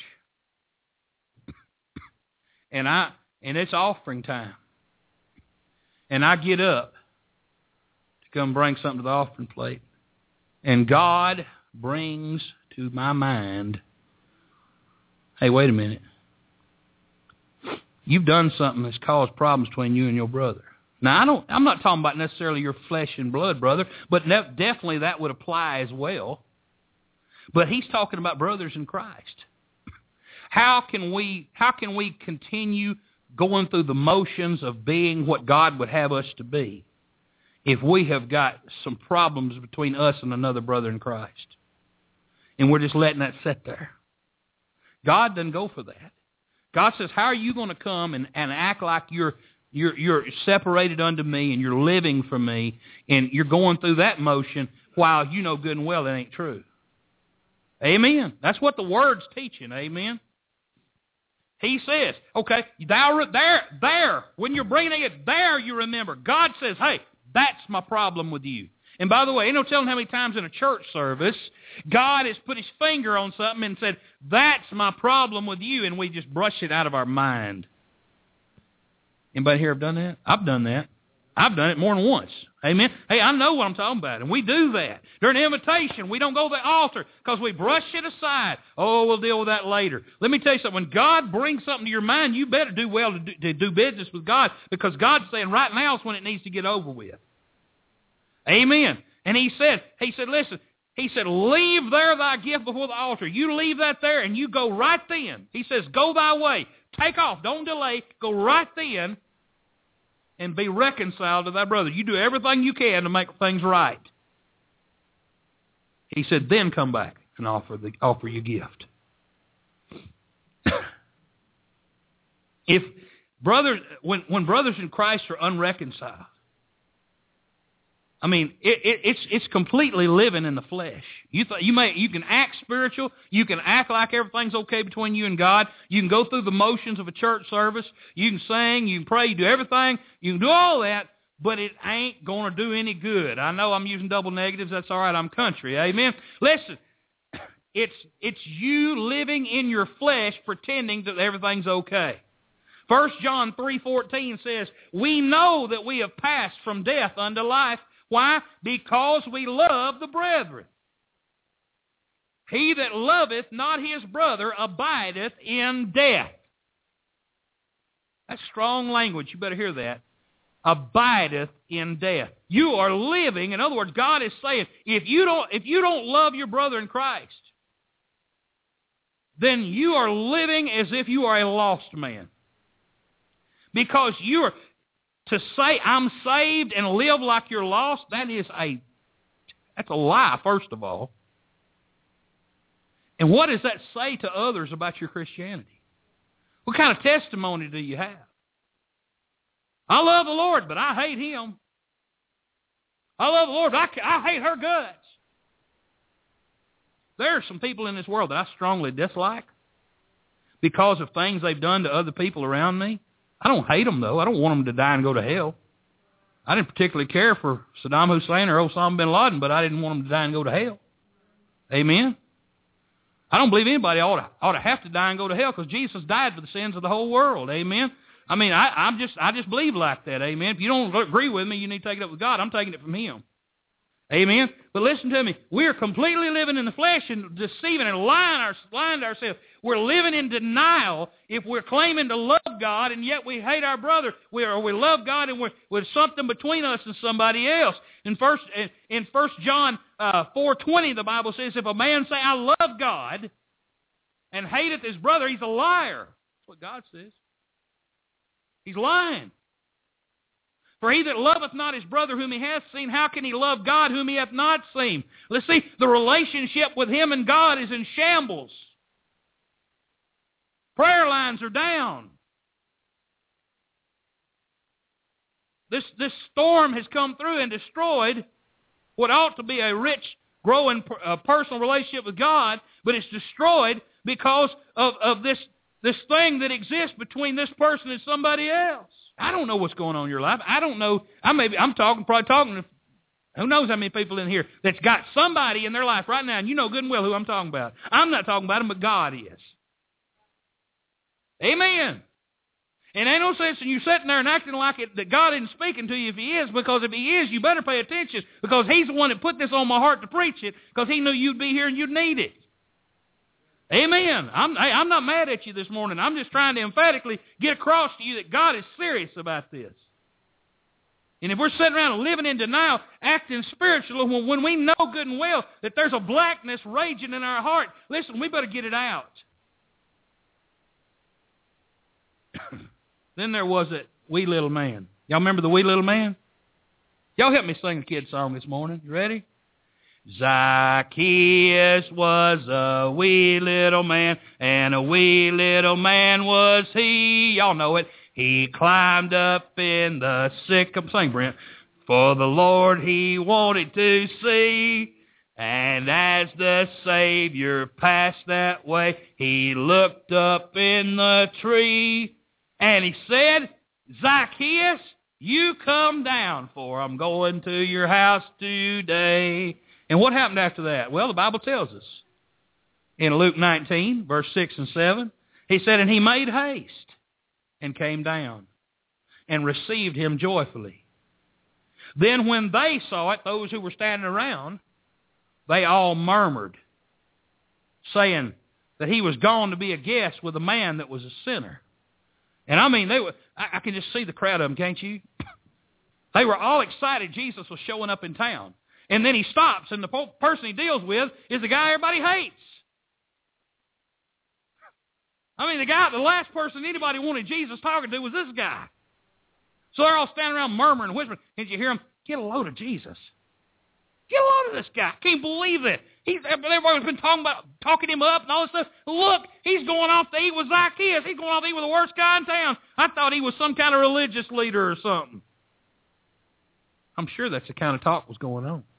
and it's offering time. And I get up to come bring something to the offering plate. And God brings to my mind, hey, wait a minute. You've done something that's caused problems between you and your brother. Now, I'm not talking about necessarily your flesh and blood brother, but definitely that would apply as well. But he's talking about brothers in Christ. How can we continue going through the motions of being what God would have us to be if we have got some problems between us and another brother in Christ? And we're just letting that sit there. God doesn't go for that. God says, how are you going to come and act like you're separated unto me and you're living for me and you're going through that motion while you know good and well that ain't true? Amen. That's what the Word's teaching. Amen. He says, okay, there, when you're bringing it, there you remember. God says, hey, that's my problem with you. And by the way, ain't no telling how many times in a church service God has put his finger on something and said, that's my problem with you, and we just brush it out of our mind. Anybody here have done that? I've done that. I've done it more than once. Amen. Hey, I know what I'm talking about, and we do that. During the invitation, we don't go to the altar because we brush it aside. Oh, we'll deal with that later. Let me tell you something. When God brings something to your mind, you better do well to do business with God because God's saying right now is when it needs to get over with. Amen. And he said, listen, he said, leave there thy gift before the altar. You leave that there and you go right then. He says, go thy way. Take off. Don't delay. Go right then and be reconciled to thy brother. You do everything you can to make things right. He said, then come back and offer your gift. When brothers in Christ are unreconciled, I mean, it's completely living in the flesh. You can act spiritual. You can act like everything's okay between you and God. You can go through the motions of a church service. You can sing. You can pray. You do everything. You can do all that, but it ain't going to do any good. I know I'm using double negatives. That's all right. I'm country. Amen. Listen, it's you living in your flesh pretending that everything's okay. 1 John 3:14 says, we know that we have passed from death unto life. Why? Because we love the brethren. He that loveth not his brother abideth in death. That's strong language. You better hear that. Abideth in death. You are living. In other words, God is saying, if you don't love your brother in Christ, then you are living as if you are a lost man. Because to say I'm saved and live like you're lost, that's a lie, first of all. And what does that say to others about your Christianity? What kind of testimony do you have? I love the Lord, but I hate him. I love the Lord, but I hate her guts. There are some people in this world that I strongly dislike because of things they've done to other people around me. I don't hate them, though. I don't want them to die and go to hell. I didn't particularly care for Saddam Hussein or Osama bin Laden, but I didn't want them to die and go to hell. Amen? I don't believe anybody ought to have to die and go to hell because Jesus died for the sins of the whole world. Amen? I mean, I just believe like that. Amen? If you don't agree with me, you need to take it up with God. I'm taking it from him. Amen? But listen to me. We're completely living in the flesh and deceiving and lying to ourselves. We're living in denial if we're claiming to love God and yet we hate our brother. We love God and we're something between us and somebody else. In 1 John 4:20, the Bible says, if a man say, I love God and hateth his brother, he's a liar. That's what God says. He's lying. For he that loveth not his brother whom he hath seen, how can he love God whom he hath not seen? Let's see, the relationship with him and God is in shambles. Prayer lines are down. This storm has come through and destroyed what ought to be a rich, growing personal relationship with God, but it's destroyed because of this thing that exists between this person and somebody else. I don't know what's going on in your life. I don't know. I'm probably talking to who knows how many people in here that's got somebody in their life right now, and you know good and well who I'm talking about. I'm not talking about them, but God is. Amen. And ain't no sense in you sitting there and acting like that God isn't speaking to you if He is, because if He is, you better pay attention, because He's the one that put this on my heart to preach it, because He knew you'd be here and you'd need it. Amen. I'm not mad at you this morning. I'm just trying to emphatically get across to you that God is serious about this. And if we're sitting around and living in denial, acting spiritual, when we know good and well that there's a blackness raging in our heart, listen, we better get it out. Then there was that wee little man. Y'all remember the wee little man? Y'all help me sing a kid's song this morning. You ready? Zacchaeus was a wee little man, and a wee little man was he. Y'all know it. He climbed up in the sycamore. Sing, Brent. For the Lord he wanted to see. And as the Savior passed that way, he looked up in the tree. And he said, Zacchaeus, you come down, for I'm going to your house today. And what happened after that? Well, the Bible tells us. In Luke 19, verse 6 and 7, he said, and he made haste and came down and received him joyfully. Then when they saw it, those who were standing around, they all murmured, saying that he was gone to be a guest with a man that was a sinner. And I mean, I can just see the crowd of them, can't you? They were all excited Jesus was showing up in town. And then he stops, and the person he deals with is the guy everybody hates. I mean, the last person anybody wanted Jesus talking to was this guy. So they're all standing around murmuring and whispering. Did you hear them? Get a load of Jesus. Get a load of this guy. I can't believe it. Everybody's been talking him up and all this stuff. Look, he's going off to eat with Zacchaeus. He's going off to eat with the worst guy in town. I thought he was some kind of religious leader or something. I'm sure that's the kind of talk was going on.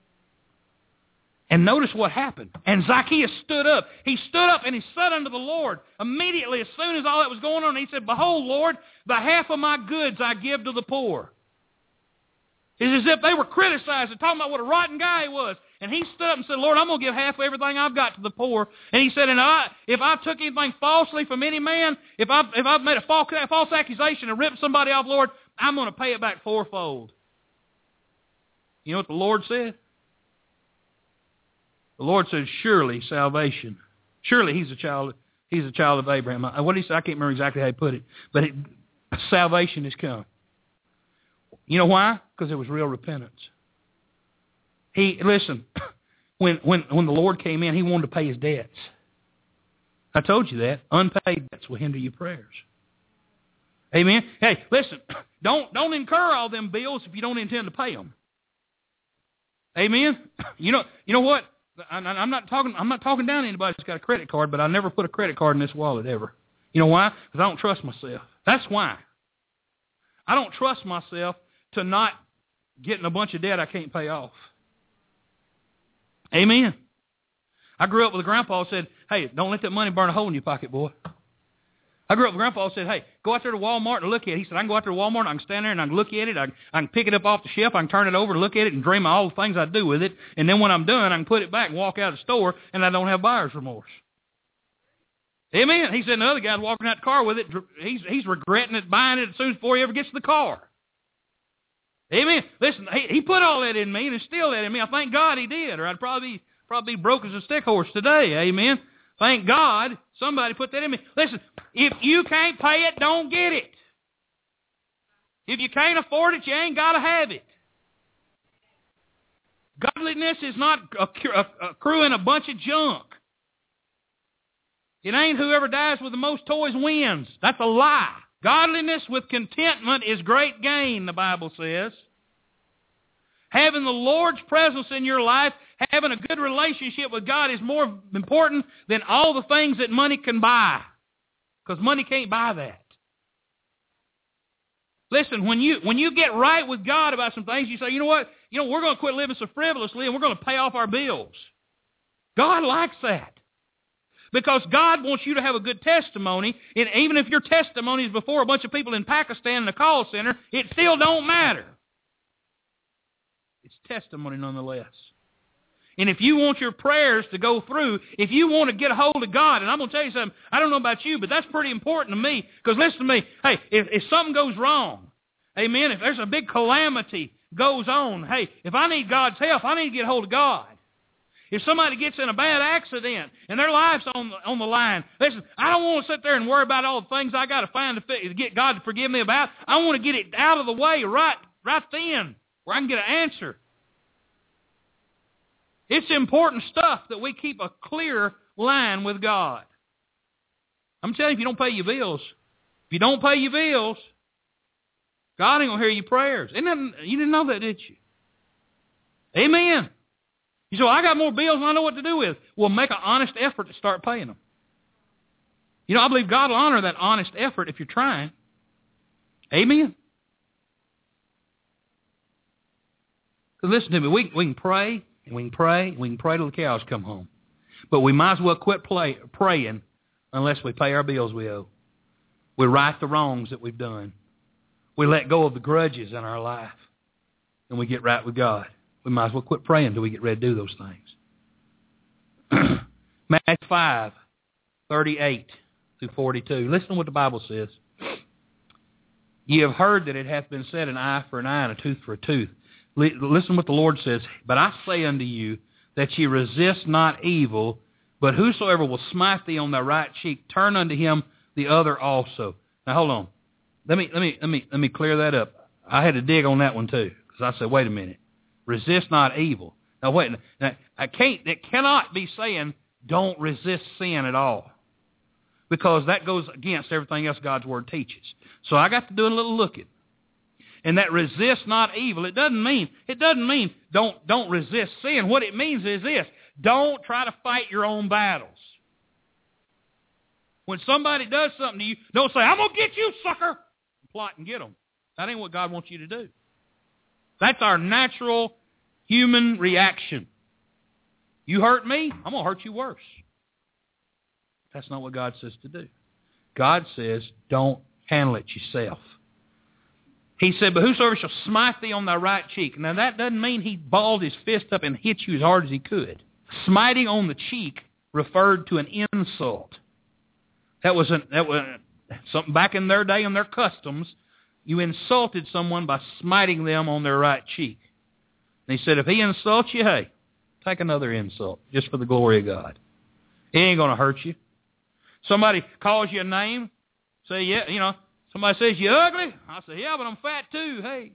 And notice what happened. And Zacchaeus stood up. He stood up and he said unto the Lord, immediately as soon as all that was going on, he said, behold, Lord, the half of my goods I give to the poor. It's as if they were criticized and talking about what a rotten guy he was. And he stood up and said, Lord, I'm going to give half of everything I've got to the poor. And he said, and if I took anything falsely from any man, if I've made a false accusation and ripped somebody off, Lord, I'm going to pay it back fourfold. You know what the Lord said? The Lord said, surely salvation. Surely he's a child of Abraham. What did he say? I can't remember exactly how he put it. But salvation has come. You know why? Because there was real repentance. Listen, when the Lord came in, he wanted to pay his debts. I told you that. Unpaid debts will hinder your prayers. Amen? Hey, listen, don't incur all them bills if you don't intend to pay them. Amen? You know what? I'm not talking down to anybody who's got a credit card, but I never put a credit card in this wallet ever. You know why? Because I don't trust myself. That's why. I don't trust myself to not getting a bunch of debt I can't pay off. Amen. I grew up with a grandpa who said, hey, don't let that money burn a hole in your pocket, boy. I grew up with a grandpa who said, hey, go out there to Walmart and look at it. He said, I can go out there to Walmart and I can stand there and I can look at it. I can pick it up off the shelf. I can turn it over and look at it and dream of all the things I do with it. And then when I'm done, I can put it back and walk out of the store and I don't have buyer's remorse. Amen. He said the other guy's walking out the car with it. He's regretting it, buying it as soon as before he ever gets to the car. Amen. Listen, he put all that in me and instilled that in me. I thank God he did, or I'd probably be broke as a stick horse today. Amen. Thank God somebody put that in me. Listen, if you can't pay it, don't get it. If you can't afford it, you ain't got to have it. Godliness is not accruing a bunch of junk. It ain't whoever dies with the most toys wins. That's a lie. Godliness with contentment is great gain, the Bible says. Having the Lord's presence in your life, having a good relationship with God is more important than all the things that money can buy. Because money can't buy that. Listen, when you get right with God about some things, you say, you know what? We're going to quit living so frivolously and we're going to pay off our bills. God likes that. Because God wants you to have a good testimony, and even if your testimony is before a bunch of people in Pakistan in a call center, it still don't matter. It's testimony nonetheless. And if you want your prayers to go through, if you want to get a hold of God, and I'm going to tell you something, I don't know about you, but that's pretty important to me. Because listen to me, hey, if something goes wrong, amen, if there's a big calamity goes on, hey, if I need God's help, I need to get a hold of God. If somebody gets in a bad accident and their life's on the line, listen, I don't want to sit there and worry about all the things I got to find to get God to forgive me about. I want to get it out of the way right then where I can get an answer. It's important stuff that we keep a clear line with God. I'm telling you, if you don't pay your bills, God ain't going to hear your prayers. You didn't know that, did you? Amen. You say, well, I got more bills than I know what to do with. Well, make an honest effort to start paying them. I believe God will honor that honest effort if you're trying. Amen. So listen to me. We can pray, and we can pray, and we can pray till the cows come home. But we might as well quit praying unless we pay our bills we owe. We right the wrongs that we've done. We let go of the grudges in our life, and we get right with God. We might as well quit praying until we get ready to do those things. Matthew 5, 38 through 42. Listen to what the Bible says. Ye have heard that it hath been said, an eye for an eye and a tooth for a tooth. Listen to what the Lord says. But I say unto you that ye resist not evil, but whosoever will smite thee on thy right cheek, turn unto him the other also. Now hold on. Let me clear that up. I had to dig on that one too, because I said, wait a minute. Resist not evil. Now wait, it cannot be saying don't resist sin at all. Because that goes against everything else God's Word teaches. So I got to do a little looking. And that resist not evil, it doesn't mean don't resist sin. What it means is this: don't try to fight your own battles. When somebody does something to you, don't say, I'm going to get you, sucker, plot and get them. That ain't what God wants you to do. That's our natural human reaction. You hurt me, I'm going to hurt you worse. That's not what God says to do. God says, don't handle it yourself. He said, but whosoever shall smite thee on thy right cheek. Now that doesn't mean he balled his fist up and hit you as hard as he could. Smiting on the cheek referred to an insult. That was something back in their day, in their customs. You insulted someone by smiting them on their right cheek. And he said, if he insults you, hey, take another insult, just for the glory of God. It ain't going to hurt you. Somebody calls you a name, say, yeah, somebody says, you ugly? I say, yeah, but I'm fat too, hey.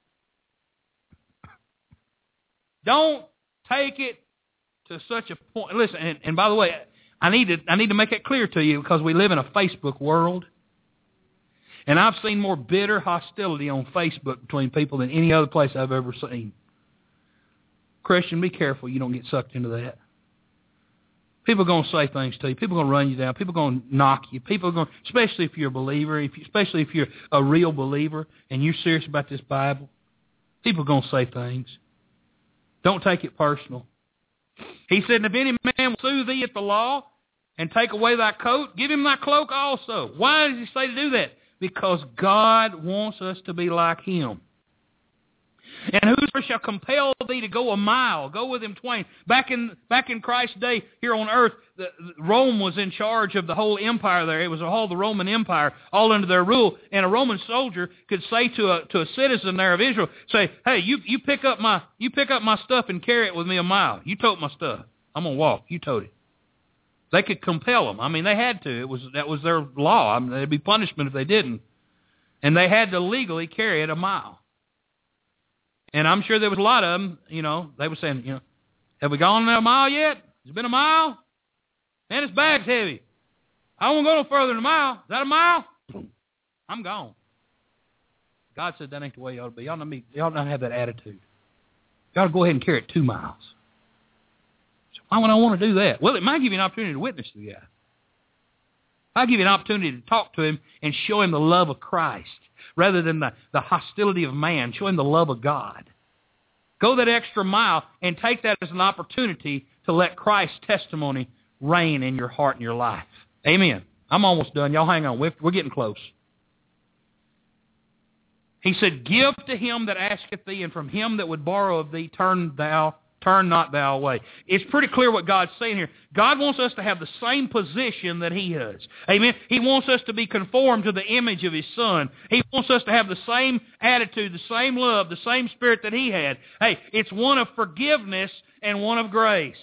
Don't take it to such a point. Listen, and by the way, I need to make it clear to you, because we live in a Facebook world. And I've seen more bitter hostility on Facebook between people than any other place I've ever seen. Christian, be careful you don't get sucked into that. People are going to say things to you. People are going to run you down. People are going to knock you. People are going to, especially if you're a believer, especially if you're a real believer and you're serious about this Bible, people are going to say things. Don't take it personal. He said, if any man will sue thee at the law and take away thy coat, give him thy cloak also. Why does he say to do that? Because God wants us to be like him. And whosoever shall compel thee to go a mile, go with him twain. Back in Christ's day here on earth, Rome was in charge of the whole empire there. It was all the Roman Empire, all under their rule. And a Roman soldier could say to a citizen there of Israel, say, hey, you pick up my stuff and carry it with me a mile. You tote my stuff. I'm going to walk. You tote it. They could compel them. I mean, they had to. That was their law. I mean, there'd be punishment if they didn't. And they had to legally carry it a mile. And I'm sure there was a lot of them, they were saying, have we gone a mile yet? Has it been a mile? Man, this bag's heavy. I won't go no further than a mile. Is that a mile? I'm gone. God said that ain't the way you ought to be. You ought not have that attitude. You ought to go ahead and carry it 2 miles. So why would I want to do that? Well, it might give you an opportunity to witness to the guy. I'll give you an opportunity to talk to him and show him the love of Christ rather than the hostility of man. Show him the love of God. Go that extra mile and take that as an opportunity to let Christ's testimony reign in your heart and your life. Amen. I'm almost done. Y'all hang on. We're getting close. He said, give to him that asketh thee, and from him that would borrow of thee, turn not thou away. It's pretty clear what God's saying here. God wants us to have the same position that he has. Amen. He wants us to be conformed to the image of his Son. He wants us to have the same attitude, the same love, the same spirit that he had. Hey, it's one of forgiveness and one of grace.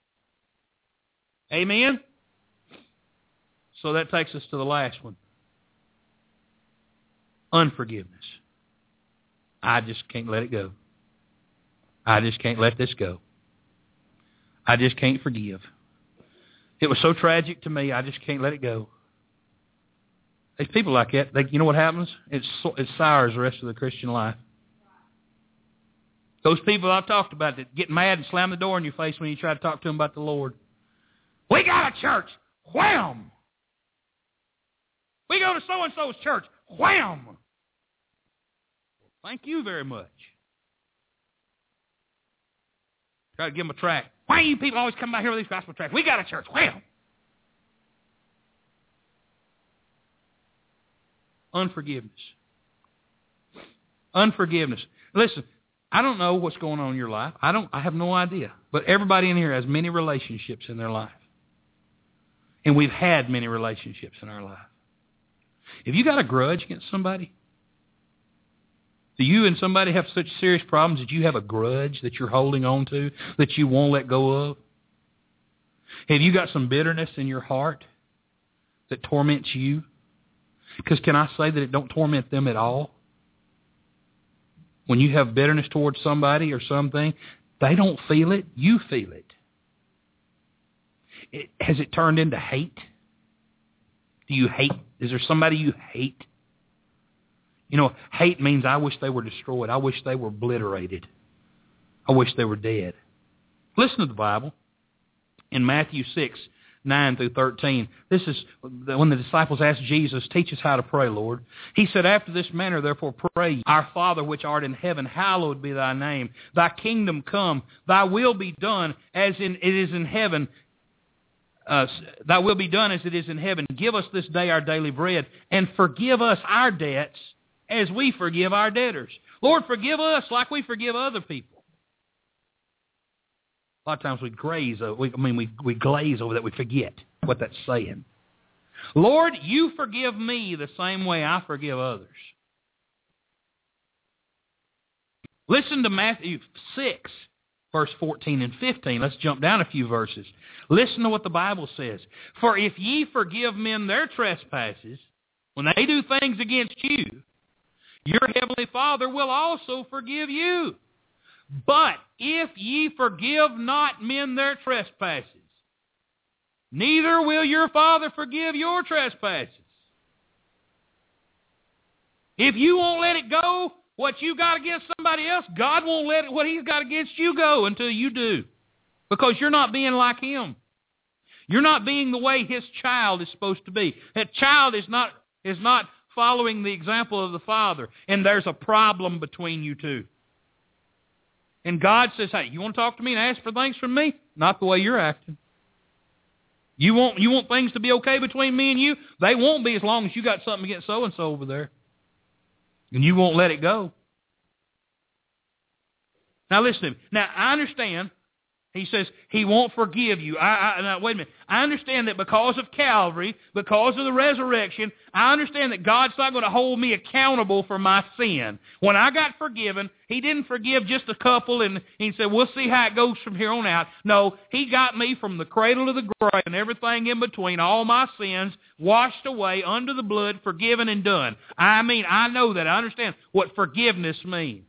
Amen. So that takes us to the last one. Unforgiveness. I just can't let it go. I just can't let this go. I just can't forgive. It was so tragic to me, I just can't let it go. There's people like that. You know what happens? It sours the rest of the Christian life. Those people I've talked about that get mad and slam the door in your face when you try to talk to them about the Lord. We got a church. Wham! We go to so-and-so's church. Wham! Thank you very much. Try to give them a tract. Why do you people always come out here with these gospel tracts? We got a church. Wham! Unforgiveness. Unforgiveness. Listen, I don't know what's going on in your life. I have no idea. But everybody in here has many relationships in their life. And we've had many relationships in our life. If you got a grudge against somebody, do you and somebody have such serious problems that you have a grudge that you're holding on to, that you won't let go of? Have you got some bitterness in your heart that torments you? Because can I say that it don't torment them at all? When you have bitterness towards somebody or something, they don't feel it, you feel it. Has it turned into hate? Do you hate? Is there somebody you hate? You know, hate means I wish they were destroyed. I wish they were obliterated. I wish they were dead. Listen to the Bible. In Matthew 6, 9 through 13, this is when the disciples asked Jesus, teach us how to pray, Lord. He said, after this manner, therefore, pray, our Father which art in heaven, hallowed be thy name. Thy kingdom come, thy will be done as it is in heaven. Thy will be done as it is in heaven. Give us this day our daily bread, and forgive us our debts as we forgive our debtors. Lord, forgive us like we forgive other people. A lot of times we glaze over that. We forget what that's saying. Lord, you forgive me the same way I forgive others. Listen to Matthew 6, verse 14 and 15. Let's jump down a few verses. Listen to what the Bible says. For if ye forgive men their trespasses, when they do things against you, your heavenly Father will also forgive you. But if ye forgive not men their trespasses, neither will your Father forgive your trespasses. If you won't let it go, what you got against somebody else, God won't let what he's got against you go until you do. Because you're not being like him. You're not being the way his child is supposed to be. That child is not following the example of the Father. And there's a problem between you two. And God says, hey, you want to talk to me and ask for things from me? Not the way you're acting. You want things to be okay between me and you? They won't be as long as you got something against so-and-so over there. And you won't let it go. Now listen to me. Now I understand. He says he won't forgive you. Now, wait a minute. I understand that because of Calvary, because of the resurrection, I understand that God's not going to hold me accountable for my sin. When I got forgiven, He didn't forgive just a couple and He said, we'll see how it goes from here on out. No, He got me from the cradle to the grave and everything in between, all my sins, washed away under the blood, forgiven and done. I mean, I know that. I understand what forgiveness means.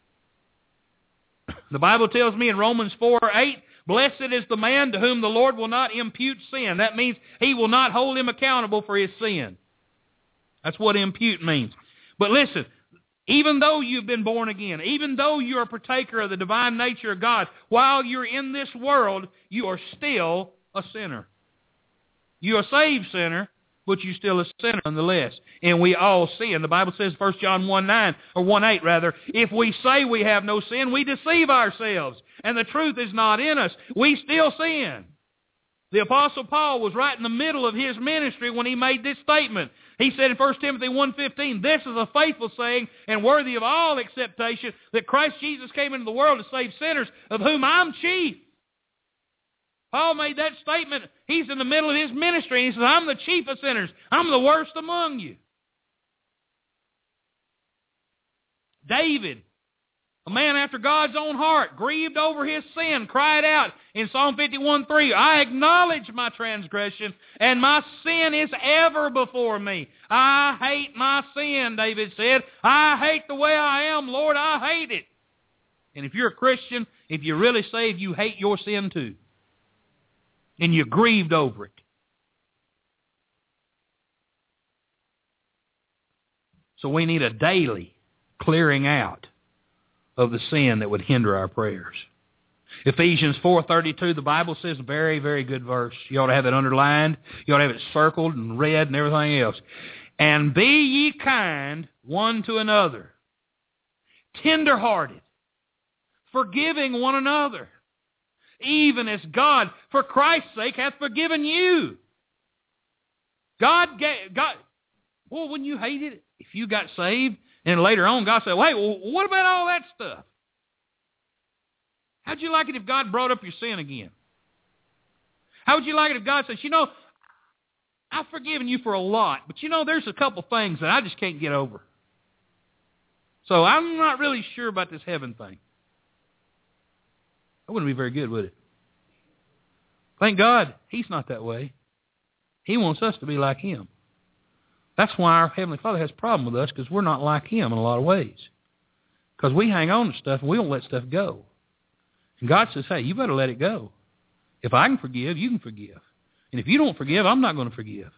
The Bible tells me in Romans 4:8, blessed is the man to whom the Lord will not impute sin. That means He will not hold him accountable for his sin. That's what impute means. But listen, even though you've been born again, even though you're a partaker of the divine nature of God, while you're in this world, you are still a sinner. You're a saved sinner, but you're still a sinner nonetheless. And we all sin. The Bible says, 1 John 1:9, or 1:8 rather, if we say we have no sin, we deceive ourselves, and the truth is not in us. We still sin. The Apostle Paul was right in the middle of his ministry when he made this statement. He said in 1 Timothy 1:15, this is a faithful saying and worthy of all acceptation, that Christ Jesus came into the world to save sinners, of whom I'm chief. Paul made that statement. He's in the middle of his ministry, and he says, I'm the chief of sinners. I'm the worst among you. David, a man after God's own heart, grieved over his sin, cried out in Psalm 51:3, I acknowledge my transgression, and my sin is ever before me. I hate my sin, David said. I hate the way I am, Lord, I hate it. And if you're a Christian, if you're really saved, you hate your sin too. And you're grieved over it. So we need a daily clearing out of the sin that would hinder our prayers. Ephesians 4:32, the Bible says, a very, very good verse. You ought to have it underlined. You ought to have it circled and read and everything else. And be ye kind one to another, tender-hearted, forgiving one another, even as God, for Christ's sake, hath forgiven you. God, well, wouldn't you hate it if you got saved and later on God said, wait, well, what about all that stuff? How'd you like it if God brought up your sin again? How would you like it if God says, I've forgiven you for a lot, but there's a couple things that I just can't get over. So I'm not really sure about this heaven thing. That wouldn't be very good, would it? Thank God, He's not that way. He wants us to be like Him. That's why our Heavenly Father has a problem with us, because we're not like Him in a lot of ways. Because we hang on to stuff and we don't let stuff go. And God says, hey, you better let it go. If I can forgive, you can forgive. And if you don't forgive, I'm not going to forgive.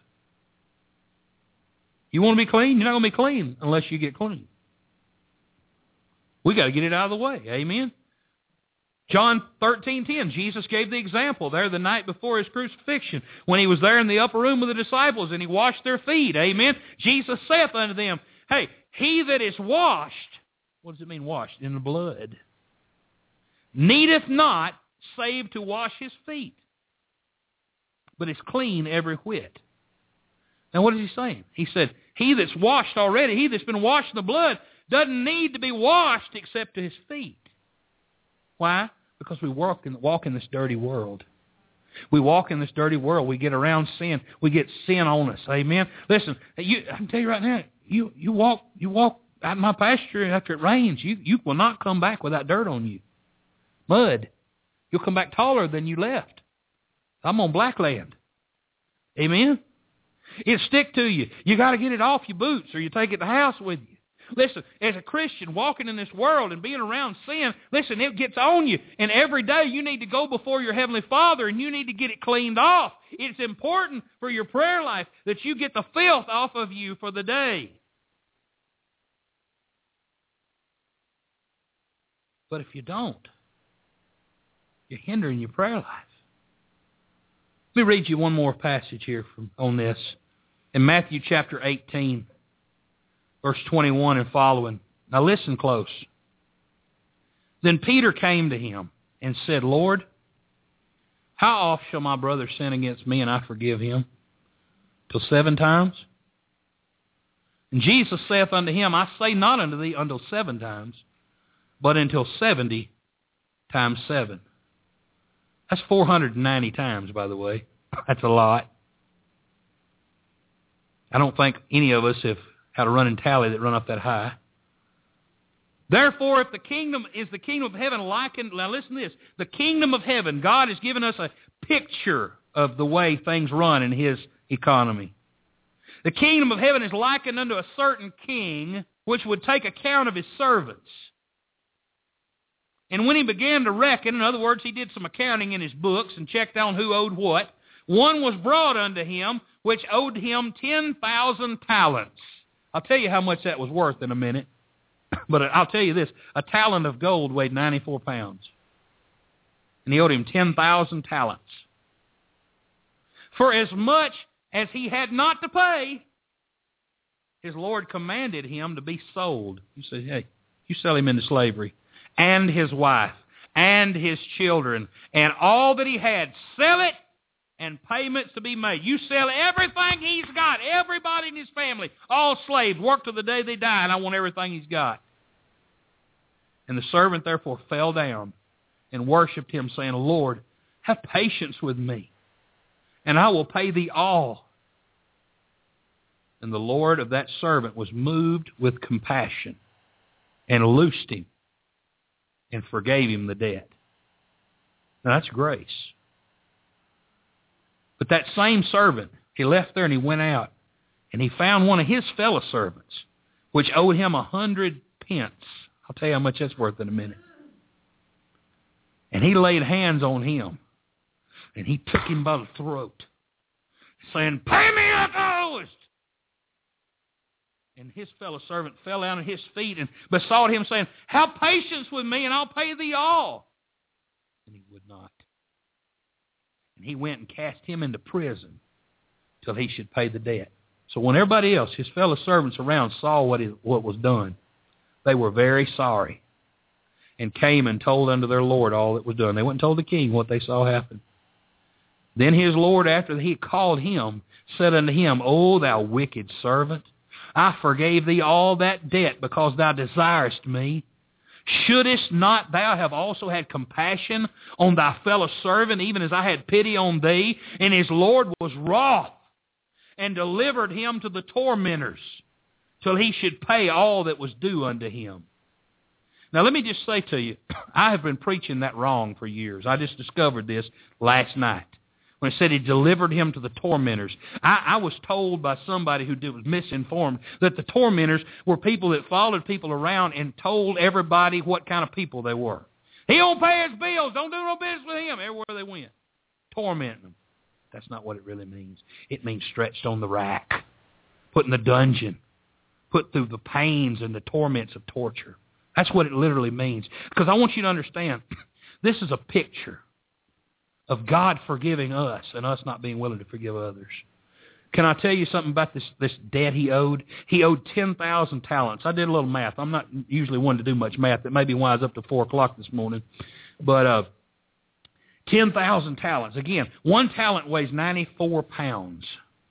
You want to be clean? You're not going to be clean unless you get clean. We got to get it out of the way. Amen? John 13:10, Jesus gave the example there the night before His crucifixion, when He was there in the upper room with the disciples and He washed their feet. Amen? Jesus saith unto them, hey, he that is washed, what does it mean washed? In the blood, needeth not save to wash his feet, but is clean every whit. Now what is He saying? He said, he that's washed already, he that's been washed in the blood, doesn't need to be washed except to his feet. Why? Because we walk in this dirty world. We walk in this dirty world. We get around sin. We get sin on us. Amen? Listen, I can tell you right now, you walk out in my pasture after it rains, you will not come back without dirt on you. Mud. You'll come back taller than you left. I'm on black land. Amen? It'll stick to you. You got to get it off your boots or you take it to the house with you. Listen, as a Christian walking in this world and being around sin, listen, it gets on you. And every day you need to go before your Heavenly Father and you need to get it cleaned off. It's important for your prayer life that you get the filth off of you for the day. But if you don't, you're hindering your prayer life. Let me read you one more passage here on this. In Matthew chapter 18. Verse 21 and following. Now listen close. Then Peter came to Him and said, Lord, how oft shall my brother sin against me and I forgive him? Till 7 times? And Jesus saith unto him, I say not unto thee until 7 times, but until 70 times 7. That's 490 times, by the way. That's a lot. I don't think any of us have had a running tally that run up that high. Therefore, if the kingdom is the kingdom of heaven likened, now listen to this, the kingdom of heaven, God has given us a picture of the way things run in His economy. The kingdom of heaven is likened unto a certain king, which would take account of his servants. And when he began to reckon, in other words, he did some accounting in his books and checked on who owed what, one was brought unto him, which owed him 10,000 talents. I'll tell you how much that was worth in a minute. But I'll tell you this, a talent of gold weighed 94 pounds. And he owed him 10,000 talents. For as much as he had not to pay, his Lord commanded him to be sold. You say, hey, you sell him into slavery. And his wife, and his children, and all that he had. Sell it, and payments to be made. You sell everything he's got, everybody in his family, all slaves, work till the day they die, and I want everything he's got. And the servant therefore fell down and worshipped him, saying, Lord, have patience with me, and I will pay thee all. And the Lord of that servant was moved with compassion and loosed him and forgave him the debt. Now that's grace. But that same servant, he left there and he went out, and he found one of his fellow servants, which owed him 100 pence. I'll tell you how much that's worth in a minute. And he laid hands on him, and he took him by the throat, saying, pay me what thou owest. And his fellow servant fell down at his feet and besought him, saying, have patience with me, and I'll pay thee all. And he would not. And he went and cast him into prison till he should pay the debt. So when everybody else, his fellow servants around, saw what was done, they were very sorry and came and told unto their Lord all that was done. They went and told the king what they saw happen. Then his Lord, after he had called him, said unto him, O thou wicked servant, I forgave thee all that debt because thou desirest me. Shouldest not thou have also had compassion on thy fellow servant, even as I had pity on thee? And his Lord was wroth, and delivered him to the tormentors, till he should pay all that was due unto him. Now let me just say to you, I have been preaching that wrong for years. I just discovered this last night, when it said he delivered him to the tormentors. I was told by somebody who was misinformed that the tormentors were people that followed people around and told everybody what kind of people they were. He don't pay his bills. Don't do no business with him. Everywhere they went, tormenting them. That's not what it really means. It means stretched on the rack, put in the dungeon, put through the pains and the torments of torture. That's what it literally means. Because I want you to understand, this is a picture of God forgiving us and us not being willing to forgive others. Can I tell you something about this debt he owed? He owed 10,000 talents. I did a little math. I'm not usually one to do much math. That may be why I was up to 4 o'clock this morning. But 10,000 talents. Again, one talent weighs 94 pounds.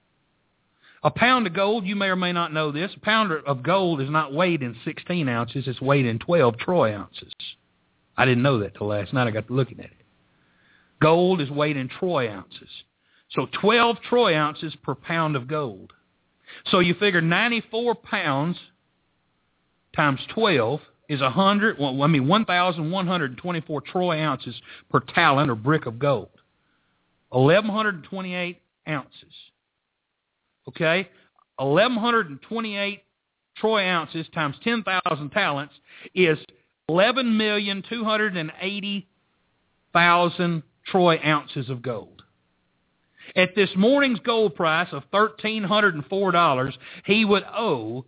A pound of gold, you may or may not know this, a pound of gold is not weighed in 16 ounces. It's weighed in 12 troy ounces. I didn't know that till last night. I got to looking at it. Gold is weighed in troy ounces. So 12 troy ounces per pound of gold. So you figure 94 pounds times 12 is 1,124 troy ounces per talent or brick of gold. 1,128 ounces. Okay? 1,128 troy ounces times 10,000 talents is 11,280,000 troy ounces of gold. At this morning's gold price of $1,304, he would owe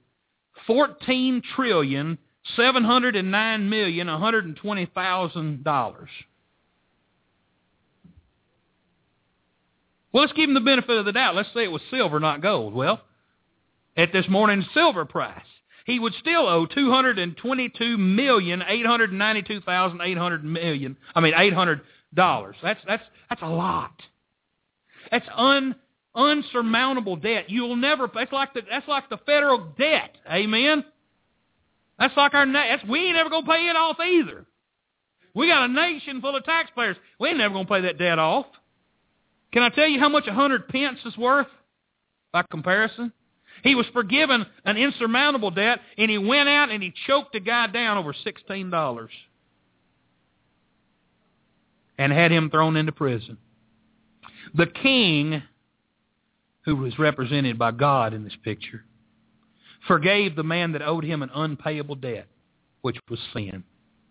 $14,709,120,000. Well, let's give him the benefit of the doubt. Let's say it was silver, not gold. Well, at this morning's silver price, he would still owe $222,892,800. That's a lot. That's unsurmountable debt. You'll never. That's like the federal debt. Amen. That's like we ain't ever gonna pay it off either. We got a nation full of taxpayers. We ain't never going to pay that debt off. Can I tell you how much 100 pence is worth by comparison? He was forgiven an insurmountable debt, and he went out and he choked a guy down over $16 and had him thrown into prison. The king, who was represented by God in this picture, forgave the man that owed him an unpayable debt, which was sin.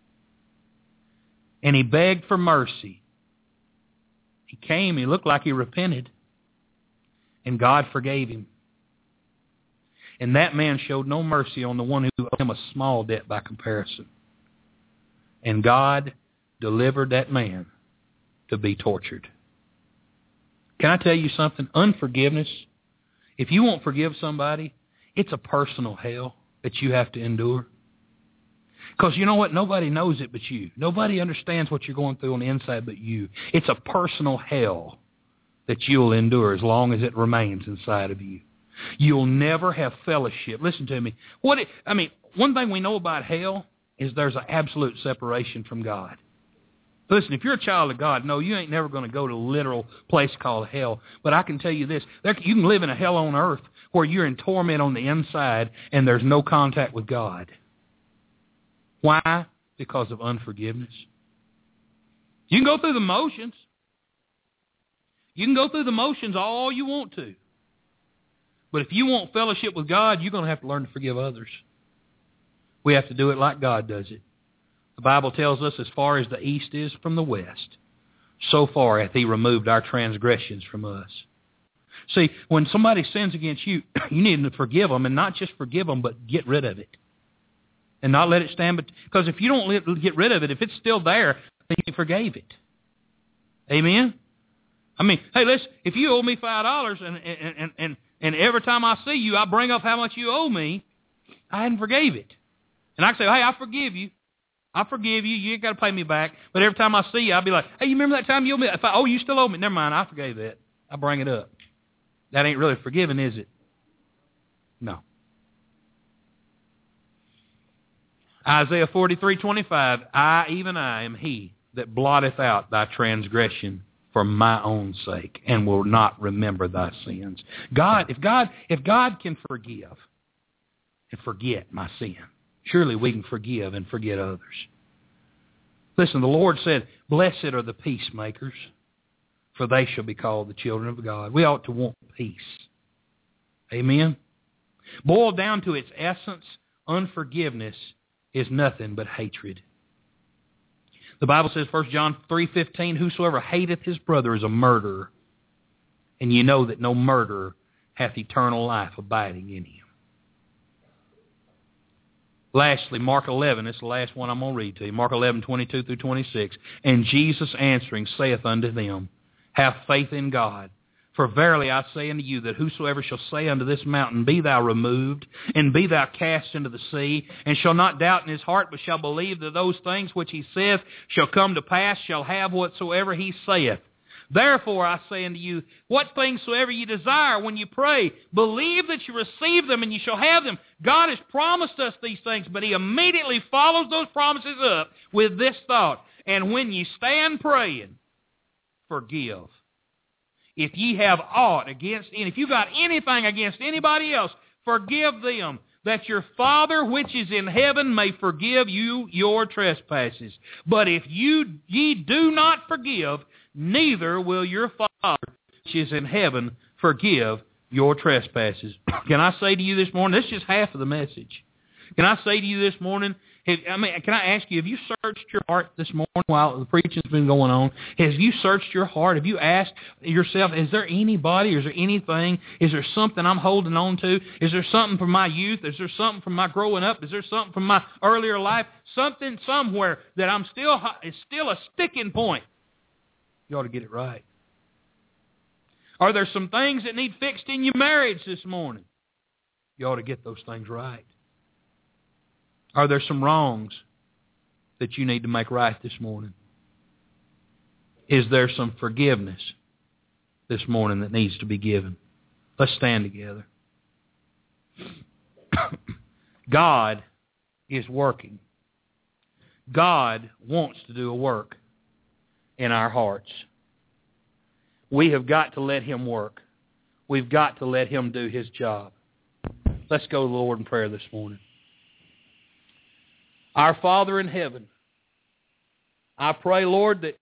And he begged for mercy. He came, he looked like he repented, and God forgave him. And that man showed no mercy on the one who owed him a small debt by comparison. And God delivered that man to be tortured. Can I tell you something? Unforgiveness, if you won't forgive somebody, it's a personal hell that you have to endure. Because you know what? Nobody knows it but you. Nobody understands what you're going through on the inside but you. It's a personal hell that you'll endure as long as it remains inside of you. You'll never have fellowship. Listen to me. One thing we know about hell is there's an absolute separation from God. Listen, if you're a child of God, no, you ain't never going to go to a literal place called hell. But I can tell you this, you can live in a hell on earth where you're in torment on the inside and there's no contact with God. Why? Because of unforgiveness. You can go through the motions. You can go through the motions all you want to. But if you want fellowship with God, you're going to have to learn to forgive others. We have to do it like God does it. The Bible tells us as far as the east is from the west, so far hath he removed our transgressions from us. See, when somebody sins against you, you need to forgive them, and not just forgive them, but get rid of it. And not let it stand. Because if you don't get rid of it, if it's still there, then you forgave it. Amen? Hey, listen, if you owe me $5 and every time I see you, I bring up how much you owe me, I hadn't forgave it. And I can say, hey, I forgive you. I forgive you. You ain't got to pay me back. But every time I see you, I'll be like, hey, you remember that time you owed me? You still owe me. Never mind, I forgave that. I bring it up. That ain't really forgiving, is it? No. Isaiah 43:25, even I am he that blotteth out thy transgression for my own sake, and will not remember thy sins. If God can forgive and forget my sin, surely we can forgive and forget others. Listen, the Lord said, blessed are the peacemakers, for they shall be called the children of God. We ought to want peace. Amen? Boiled down to its essence, unforgiveness is nothing but hatred. The Bible says, 1 John 3:15, whosoever hateth his brother is a murderer, and you know that no murderer hath eternal life abiding in him. Lastly, Mark 11, this is the last one I'm going to read to you. Mark 11:22 through 26. And Jesus answering saith unto them, have faith in God. For verily I say unto you that whosoever shall say unto this mountain, be thou removed, and be thou cast into the sea, and shall not doubt in his heart, but shall believe that those things which he saith shall come to pass, shall have whatsoever he saith. Therefore I say unto you, what things soever you desire when you pray, believe that you receive them, and you shall have them. God has promised us these things, but he immediately follows those promises up with this thought. And when you stand praying, forgive. If ye have aught against any, if you got anything against anybody else, forgive them, that your Father which is in heaven may forgive you your trespasses. But if ye do not forgive, neither will your Father which is in heaven forgive your trespasses. Can I say to you this morning, this is just half of the message. Can I say to you this morning, can I ask you, have you searched your heart this morning while the preaching's been going on? Have you searched your heart? Have you asked yourself, is there anybody, is there anything, is there something I'm holding on to? Is there something from my youth? Is there something from my growing up? Is there something from my earlier life? Something somewhere that is still a sticking point. You ought to get it right. Are there some things that need fixed in your marriage this morning? You ought to get those things right. Are there some wrongs that you need to make right this morning? Is there some forgiveness this morning that needs to be given? Let's stand together. God is working. God wants to do a work in our hearts. We have got to let Him work. We've got to let Him do His job. Let's go to the Lord in prayer this morning. Our Father in heaven, I pray, Lord, that